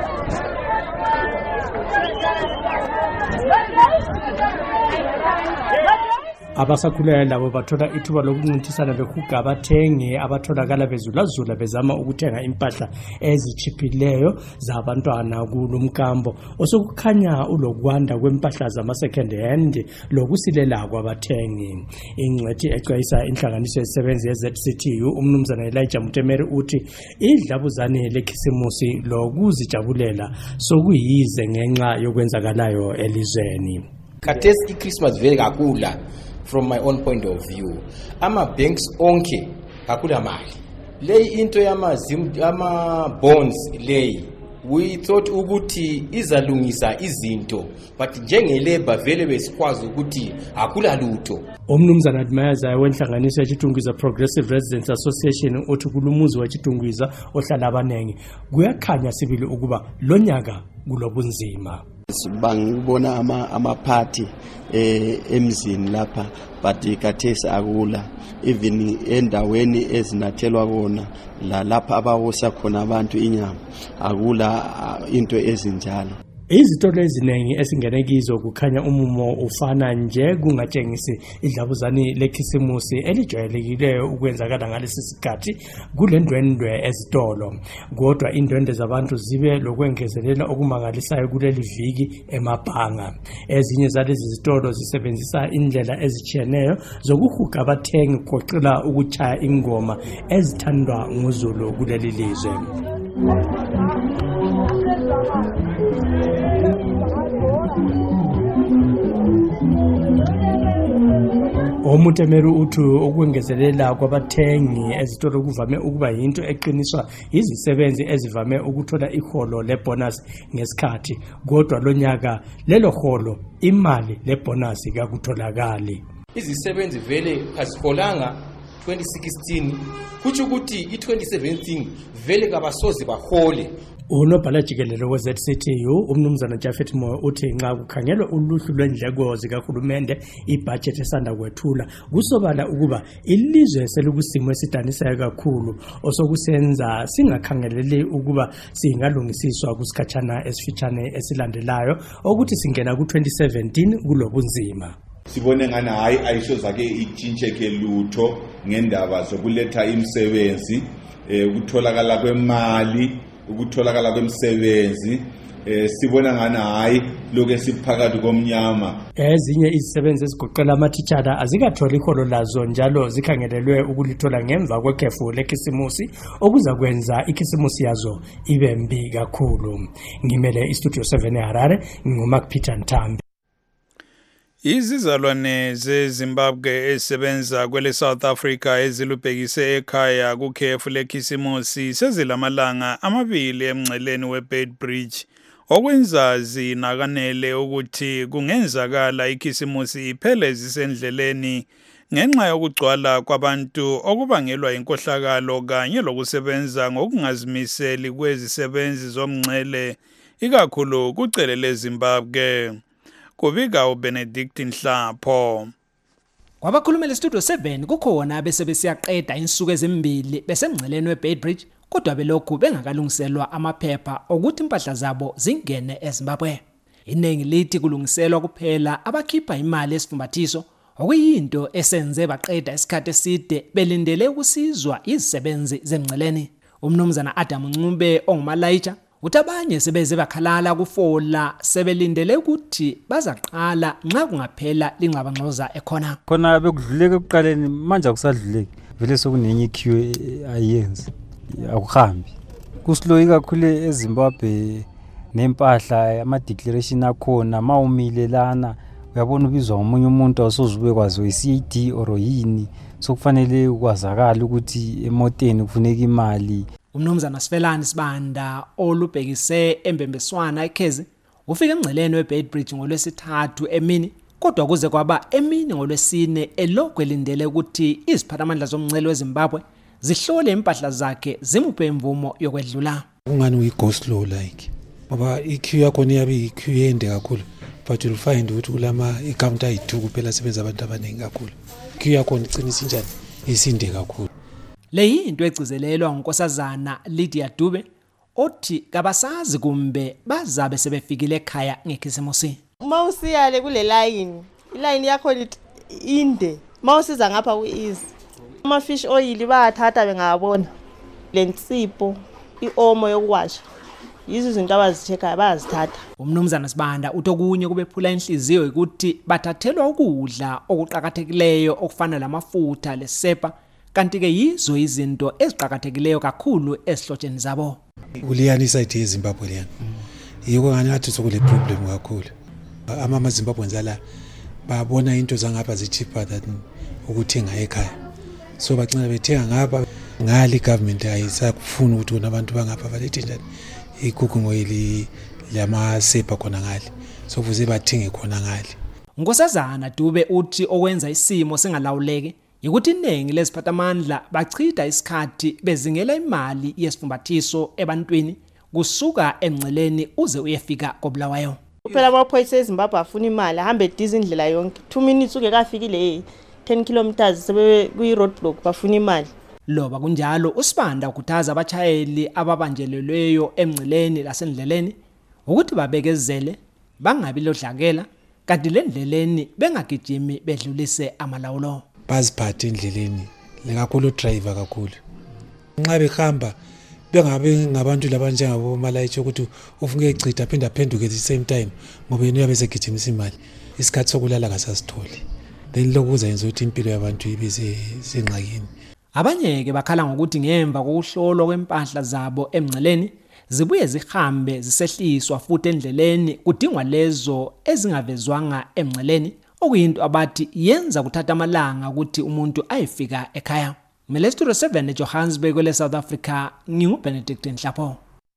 Abasakhulayo labo bathola ithuba lokuncintisana behuga abathenge abatholakala bezulazula bezama ukuthenga impahla ezichiphileyo zabantwana kulumkambo osokukhanya ulokwanda kwempahla zama second hand lokusilela kwabathengi. Ingcwethi exwayisa inhlanganiso ezisebenzi ye-Z C T U umnumzana Elijah Mutemeri uthi idlabuzane lekhisimusi lokuzijabulela sokuyize ngenxa yokwenzakalayo elizweni. Khathesi iChristmas vele kakula. From my own point of view, ama banks onke kakula mali. Lei into yama ama bonds lei. We thought ukuthi izalungisa izinto, but njengeleba vele besikwazi ukuthi akula lutho. Umnumzana Admayaza wenhlanganiso yachitungwiza Progressive Residents Association othi kulumuzi wachitungwiza ohlala abanengi kuyakhanya sibili ukuba lonyaka kulobunzima. Bangibona ama amaphathi eh emzini lapha but kathesi akula even endaweni ezinathelwa kona la lapha abawosa khona abantu inyama akula into ezinjalo. Izitolo eziningi esingene kizo kukhanya umumo ufana nje kungatshengisi idlabuzane lekhisimusi elijwayelekileyo ukwenzakala ngalesi sikhathi kulendwendwe ezitolo, kodwa indwendwe zabantu zibe lokwengezelela okumangalisayo kuleli viki emabhanga. Ezinye zalezi zitolo zisebenzisa indlela ezichiyeneyo zokuhuga abathengi kugoqela ukuchaya ingoma ezithandwa nguZulu kuleli lizwe. Omutemeri uthu okwengezelela kwabathengi ezitolo kuvame ukuba yinto eqiniswa izisebenzi ezivame ukuthola iholo lebonus ngesikhathi, kodwa lonyaka lelo holo imali lebonus kakutholakali. Izisebenzi vele aziholanga twenty sixteen kuthi ukuthi i twenty seventeen vele kabasozi bahole. Unobhala jikelele we-Z C T U umnumzana Jafet Moyo uthi nxa kukhangelwa uluhlu lwendleko zikahulumende ibudget esanda kwethula kusobala ukuba ilizwe selukusimo esidanisayo kakhulu osokusenza singakhangeleli ukuba singalungisiswa kusikhatshana esifitshane esilandelayo ukuthi singena ku twenty seventeen kulobunzima. Sibone ngani hayi ayisho zake itshintshe lutho ngendaba zokuletha imisebenzi ukutholakala kwemali ukutholakala kwemisebenzi eh sibona ngani hayi lokho siphakathi komnyama. Ezinye izisebenzi ezigoqela amathichara azikatholi iholo lazo njalo zikhangelelwe ukulithola ngemva kwekhefu lekhisimusi okuza kwenza ikhisimusi yazo ibe mbi kakhulu. Ngimele istudio seven eHarare nguMark Peter Ntambi. Izizalwane zeZimbabwe ezisebenza kwele South Africa ezilubhekise ekhaya kukhefu lekhisimusi sezilamalanga amabili emngceleni weBeitbridge okwenza zinakanele ukuthi kungenzakala ikhisimusi iphele zisendleleni ngenxa yokugcwala kwabantu okubangelwa inkohlakalo kanye lokusebenza ngokungazimiseli kwezisebenzi zomngcele ikakhulu kucele leZimbabwe. Kubika uBenedict Nhlapho. Kwabakhulumela estudio seven kukhona bese besiyaqeda insuku ezimbili besemngceleni weBeitbridge kodwa belokhu bengakalungiselwa amaphepha ukuthi impahla zabo zingene eZimbabwe. Iningi lithi kulungiselwa kuphela abakhipha imali esifumbathiso okuyinto esenze baqeda isikhathi eside belindele ukusizwa izisebenzi zemngceleni. Umnumzana Adam Ncube ongumalayitsha utabanye sebeze bakhalala kufola sebelindele ukuthi bazaqala nxa kungaphela lingxabangxoza ekhona. Khona bekudluleke ekuqaleni manje akusadluleki vele sokunenye iqueue ayenzi akuhambi. Kuslow kakhulu eZimbabwe nempahla ama declaration akhona mawumile lana uyabona ubizwa ngomunye umuntu awusozube kwazi i-C A D or yini sokufanele ukwazakala ukuthi emoteni kufuneka imali. Umnumzana Sifelani Sibanda olubhekise embembeswana eKhezi ufike emngceleni weBeitbridge ngolwesithathu emini kodwa kuze kwaba emini ngolwesine elokwe lindele ukuthi iziphathamandla zomngcele weZimbabwe zihlole impahla zakhe zimuphe imvumo yokwedlula. Ungani uyi-go slow like ngoba iqueue yakho iyabe iqueue ende kakhulu but you'll find ukuthi kulama i-counter ayi-two kuphela sebenza abantu abaningi kakhulu. Iqueue yakho iqinisa injani isinde kakhulu. Le yinto egcizelelwa ngunkosazana Lydia Dube othi kabasazi kumbe bazabe sebefikile ekhaya ngekhisimusi. Mawusiyale kule line iline yakho inde mawusiza ngapha ku-easy ama fish oil bayathatha bengabona lensipho iomo yokuwasha yizo izinto abazithekayo bayazithatha. Umnumzana Sibanda utokunye kubephula inhliziyo ukuthi bathathelwa ukudla okuqhakathekileyo okufana lamafutha lesepa kanti ke yizo izinto eziqhakathekileyo kakhulu esihlotsheni zabo. Uliyani side yeZimbabwe liyani yiko ngani athi sokule problem kakhulu. Ama Zimbabweans ala babona into zangapha zi cheaper than ukuthenga ekhaya so bagcina bethenga ngapha ngali government ayisakufuna ukuthi abantu bangapha balethe njani ikuku ngoyili lama sepa khona ngali so kuze bathenge khona ngali. Nkosazana Dube uthi okwenza isimo singalawuleki ukuthi iningi leziphathamandla bachitha isikhathi bezingela imali yesifumbathiso ebantwini kusuka emngceleni uze uyefika koBulawayo. Kuphela amaphoyisa eZimbabwe afuna imali ahambe ediza indlela yonke. two minutes ungekafikile ten kilometers sebe kuyi roadblock bafuna imali. Loba kunjalo uSibanda ukhuthaza abachayeli ababanjelelweyo emngceleni lasendleleni ukuthi babekezele bangabi lodlakela kanti lendleleni bengagijimi bedlulise amalawulo. Baziphathe endleleni lekakhulu driver kakhulu. Nxa behamba bengabe ngabantu labanjengabo malayitsho ukuthi ufunge echitha phinda phenduke at the same time ngoba yena uyabe segijimisa imali. Isikhathi sokulala kasasitholi. Then lokuza yenza ukuthi impilo yabantu ibe sengxakini. Abanye ke bakhala ngokuthi ngemva kokuhlolwa kwempahla zabo emngceleni zibuye zihambe zisehliswa futhi endleleni kudingwa lezo ezingavezwanga emngceleni okuyinto abathi yenza kuthatha amalanga ukuthi umuntu ayefika ekhaya. Mele Studio seven eJohannesburg kwele South Africa nginguBenedict Nhlapho.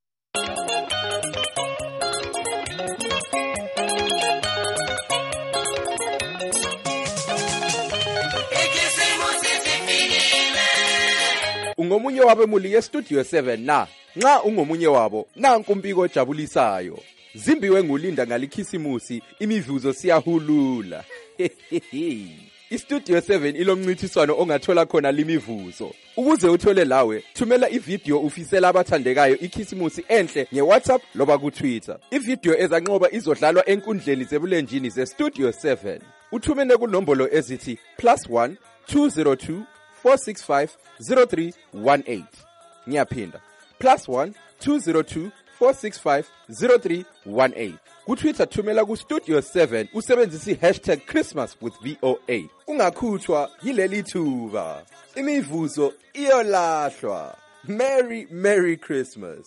Ungomunye wabemuli yeStudio seven na nxa ungomunye wabo nanku umpiko ojabulisayo zimbiwe ngulinda ngalikhisimusi imivuzo siyahulula. iStudio seven ilomncithiswano ongathola khona limivuzo. Ukuze uthole lawe thumela ivideo ufisela abathandekayo ikhisimusi enhle ngeWhatsApp loba kuTwitter. Ivideo ezanqoba izodlalwa enkundleni zebulenjini zeStudio seven. Uthumene kunombolo ezithi plus one two zero two four six five zero three one eight. Ngiyaphinda plus one two zero two four six five zero three one eight. KuTwitter thumela kuStudio seven usebenzisa hashtag Christmas with V O A. Ungakhuthwa yileli thuba. Imivuzo iyolahlwa. Merry Merry Christmas.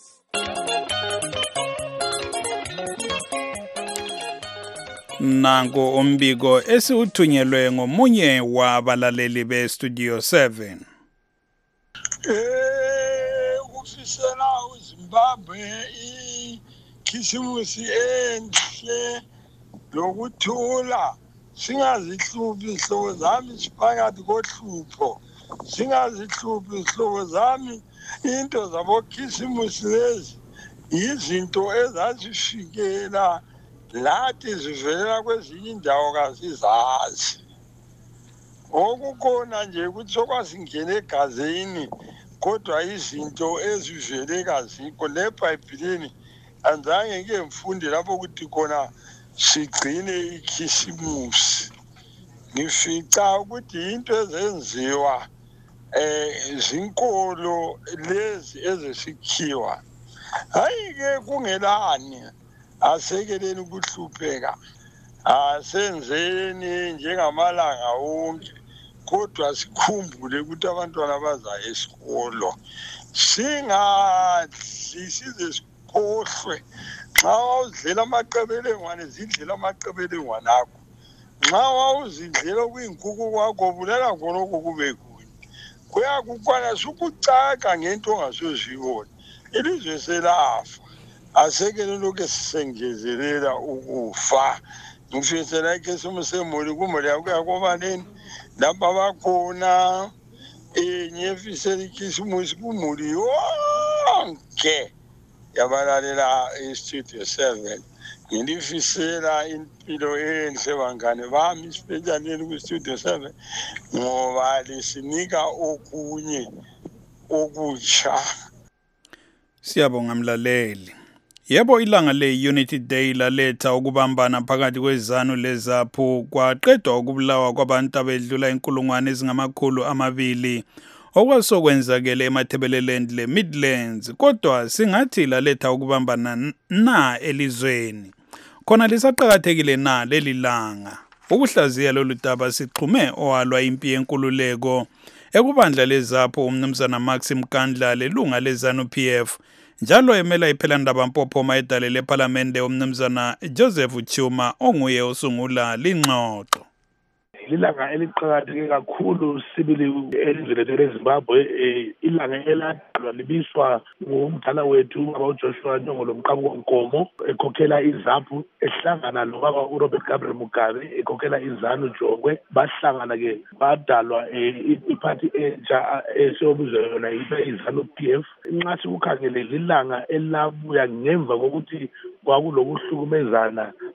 Nango umbiko esiuthunyelwe ngomunye wabalaleli beStudio seven. Eh ufisela uZimbabwe ikhisimusi enhle lokuthula singazihluphi ihlobo zami siphakathi kohlupho singazihluphi ihlobo zami into zabo khisimusi lezi izinto ezasifikela lathi zivelela kwezinye indawo kazizazi okukhona nje ukuthi sokwasingena egazini kodwa izinto ezivele kazikho leBhayibhelini anzange ngeke mfunde lapho ukuthi khona sigcine ikhisimusi. Ngifica ukuthi into ezenziwa eh zinkolo lezi ezesikhiwa hayi ke kungelani asekeleni ukuhlupheka asenzeni njengamalanga wonke kodwa sikhumbule ukuthi abantwana bazayo esikolo singadli size sikhohlwe nxa uzidlela amaqebelengwane zidlela amaqebelengwane akho nxa uzidlela kuyinkukhu kwakho bulela khonokho kube kunye kuyakukwana sukucaka ngento ongasozibona ilizwe selafa asekele lokho sisengezelela ukufa. Ngifisela ikhisimusi kumuli yakuyakobaneni lapha bakhona eh ngifisela ikhisimusi kumuli yonke yabalalela iStudio seven. Ngilifisela impilo enhle bangane bami sipejaneni kuStudio seven ngoba lisinika okunye okutsha. Siyabonga mlaleli. Yebo ilanga le-Unity Day laletha ukubambana phakathi kwezanu leZAPU kwaqedwa ukubulawa kwabantu abedlula inkulungwane ezingamakhulu amabili okwasokwenzakele eMathebeleland leMidlands kodwa singathi laletha ukubambana na elizweni. Khona lisaqhakathekile na leli langa. Ukuhlaziya lolu daba sixhume owalwa impi yenkululeko ekubandla leZAPU umnumzana Maxim Kandla lelunga leZANU P F njalo emela iphelandaba mpophoma edale leParlamente umnumzana Joseph Chuma onguye osungula lingxoxo. Ilanga eliqhakatheke kakhulu sibili elizweni leZimbabwe ilanga eladalwa libiswa ngumdala wethu ubaba uJoshua Nyongolo Mqabuko Nkomo ekhokhela iZAPU ehlangana nobaba uRobert Gabriel Mugabe ekhokhela iZANU Jongwe bahlangana ke badalwa iparty entsha esiyobuzwa yona iZANU P F. Nxa sikukhangele ilanga elabuya ngemva kokuthi kwakulokuhlukumezana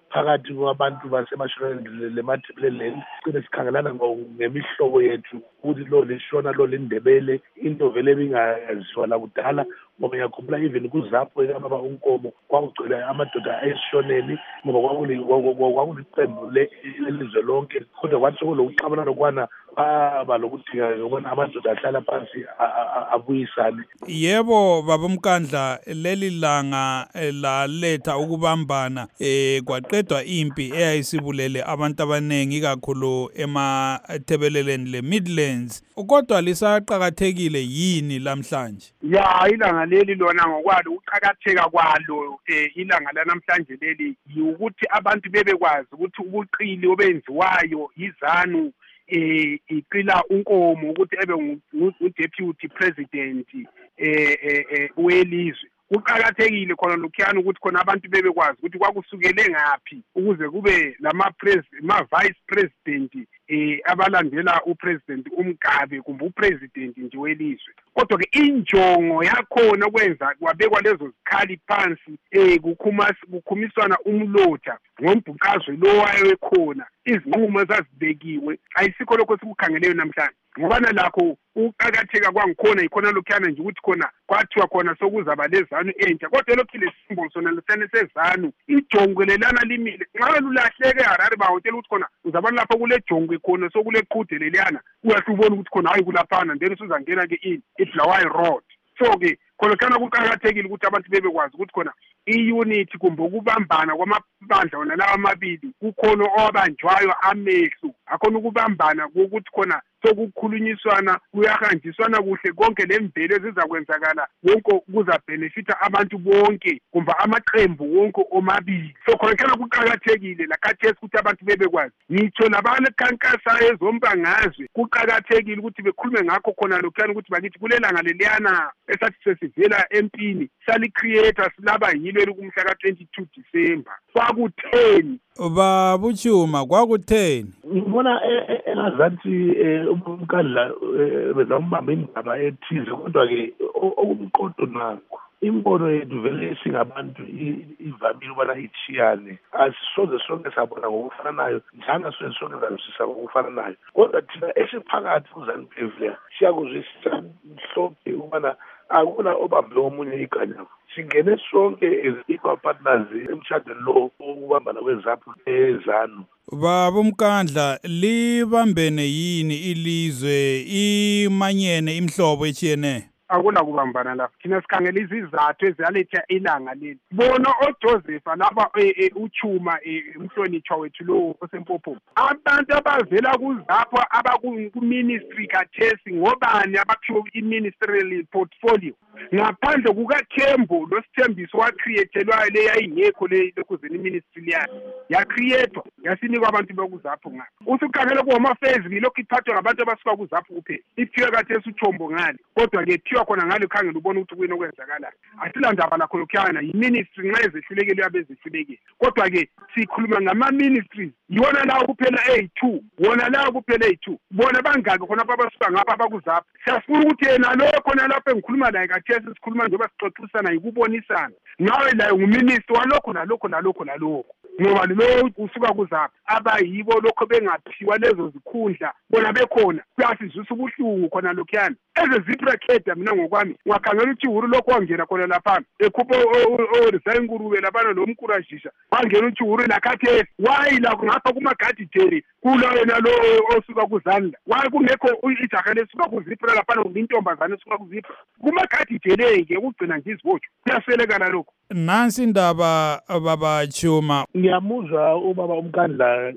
phakathi kwabantu basemashonaleni lemadibuleleni sigcine sikhangelana ngemihlobo yethu ukuthi lo lishona lo lindebele into vele bingaziwa la kudala ngoba ngiyakhumbula even kuzapho ekababa uNkomo kwakugcwele amadoda ayesishoneni ngoba kwakuliqembu lelizwe lonke kodwa kwathi sokulokuxabana lokwana baba lokudinga ukubona amadoda ahlala phansi abuyisane. Yebo baba Mkandla, leli langa laletha ukubambana eh kwaqedwa impi eyayisibulele abantu abanengi kakhulu emathebeleleni le Midlands, kodwa lisaqhakathekile yini lamhlanje? Ya ilanga leli lona ngokwalo uqhakatheka kwalo eh ilanga lanamhlanje leli ukuthi abantu bebekwazi ukuthi ubuqili obenziwayo izanu eh iqila uNkomo ukuthi ebe ngu-deputy president eh eh welizwe. Kuqhakathekile khona lokhuyana ukuthi khona abantu bebekwazi ukuthi kwakusukele ngaphi ukuze kube lama president ma vice president eh abalandela upresident uMgabe kumbe upresident nje welizwe. Kodwa ke injongo yakhona kwenza kwabekwa lezo zikhali phansi eh kukhumiswana umlotha ngombhuqazwe lo wayekhona izinqumo zazibekiwe ayisikho lokho sikukhangeleyo namhlanje ngoba nalakho uqhakatheka kwangikhona ikhona lokhuyana nje ukuthi khona kwathiwa khona sokuzaba lezanu entsha kodwa lokho le symbol sona lesene sezanu ijongwe lelana limile ngabe lulahleke Harare bawutela ukuthi khona uzabona lapho kule jongwe khona sokule qhude leliyana uyahlubona ukuthi khona hayi kulaphana then usuzangena ke in iFlower Road. So ke khona kana kuqhakathekile ukuthi abantu bebekwazi ukuthi khona i-unity kumbe ukubambana kwamabandla wona lawa amabili kukhona owabanjwayo amehlo akhona ukubambana ukuthi khona sokukhulunyiswana kuyahanjiswana kuhle konke lemvelo ezizakwenzakala wonke kuza benefita abantu bonke kumbe amaqembu wonke omabili. So khona kana kuqhakathekile la khathesi ukuthi abantu bebekwazi ngitsho labale khankasa ezombangazwe kuqhakathekile ukuthi bekhulume ngakho khona lokhana ukuthi bakithi kulelanga leliyana esathi sesivela empini sali creator silaba yilo kumhla ka twenty-two December kwakutheni babuchuma kwakutheni ngibona engazathi uMkandla bezambamba indaba ethize kodwa ke okumqodo nakho imbono yethu vele singabantu ivamile ubana ichiyane asisoze sonke sabona ngokufanayo njalo sonke sonke sizabusisa ngokufanayo kodwa thina esiphakathi kuZANU-P F le siyakuzwisisa mhlophe ubana akuna obambe omunye iganya singene sonke as equal partners emshadweni lo ukubambana kwezaphu ezanu. Baba Mkandla, libambene yini ilizwe imanyene imhlobo echiyene? Akuna kubambana lapha thina sikhangela izizathu eziyaletha ilanga leli bona oJoseph laba uchuma umhlonitshwa wethu lo osempopho abantu abavela kuzapho abakuministry kaThesi ngobani abaphiwe iministerial portfolio ngaphandle kukaThembo losithembiso wacreatelwayo le yayingekho le lokuzeni iministry yakhe yacreatwa yasinikwa abantu bakuzapho ngapha usukhangela kuhoma affairs ngilokho iphathwa ngabantu abasuka kuzapho kuphela iphiwe kaThesi uThombo ngale kodwa ke khona ngale khangela ubona ukuthi kuyini okwenzakala asilandaba lakho lokhuyana yiministry nxa ezehlulekile yabezehlulekile kodwa ke sikhuluma ngama ministries yona lawo kuphela A two wona lawo kuphela A two bona bangaki khona abasuka ngapha abakuzapha siyafuna ukuthi yena lo khona lapho engikhuluma naye kaThesi sikhuluma njengoba sixoxisana yikubonisana nawe la nguminister walokho nalokho nalokho nalokho ngoba lo usuka kuzapha abayibo lokho bengaphiwa lezo zikhundla bona bekhona kuyasizwisa ubuhlungu khona lokhuyana eze zibracket mina ngokwami ngakhangela ukuthi uhuru lokho wangena khona lapha ekhupha o-resign ngurube labana lo mkurajisha wangena ukuthi uhuru lakhathesi why la ngapha kumagadi jeri kula yena lo osuka kuzandla why kungekho ijaha lesuka kuzipra lapha ngintombazane esuka kuzipra kumagadi jeri ke ukugcina nje izibotsho kuyaselekana lokho. Nansi indaba baba Chuma ngiyamuzwa ubaba uMkandla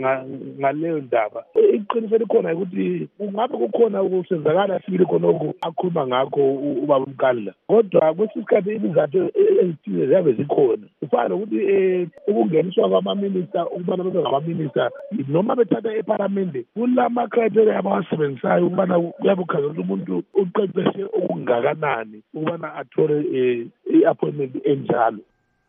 ngaleyo ndaba iqiniso likhona ukuthi ungabe kukhona ukusenzakala sibili khonoko akhuluma ngakho ubaba uMkandla kodwa kwesikhathi izizathu ezithile ziyabe zikhona ufana ukuthi ukungeniswa kwamaminister ukubana bebe ngamaminister noma bethatha eParliament kulama criteria abawasebenzisayo ukubana kuyabe kukhangela umuntu uqeqeshe okungakanani ukubana athole i-appointment enjalo.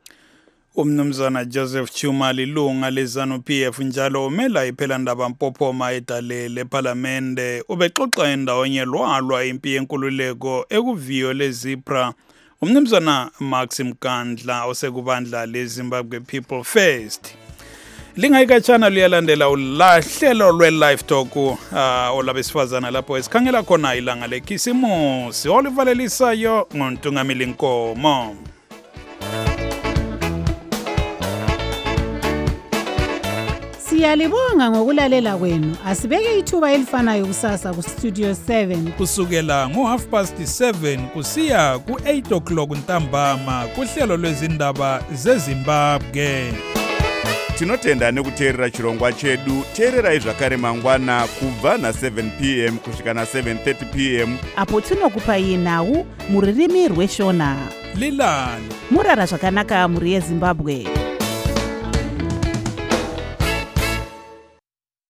Umnumzana Joseph Chuma lilunga leZANU-P F njalo umela iphela ndaba Mpophoma edalele eParliamente ubexoxa endawonye lwalwa impi yenkululeko ekuviyo leZipra umnumzana Max Mkandla osekubandla leZimbabwe People First. lingayikatshana liyalandela ulahlelo lwe-live talk uh, olabesifazana lapho esikhangela khona ilanga lekhisimusi olivalelisayo ngontungamili Nkomo. Siyalibonga ngokulalela kwenu. Asibeke ithuba elifanayo kusasa ku Studio seven. Kusukela ngo half past seven kusiya ku eight o'clock ntambama kuhlelo lwezindaba zeZimbabwe. Tinotenda nekuteerera chirongwa chedu. Teererai zvakare mangwana kubva na seven p m kusvika na seven thirty p m apo tinokupai nhau muririmi rweshona. Lilani murara zvakanaka muri yeZimbabwe.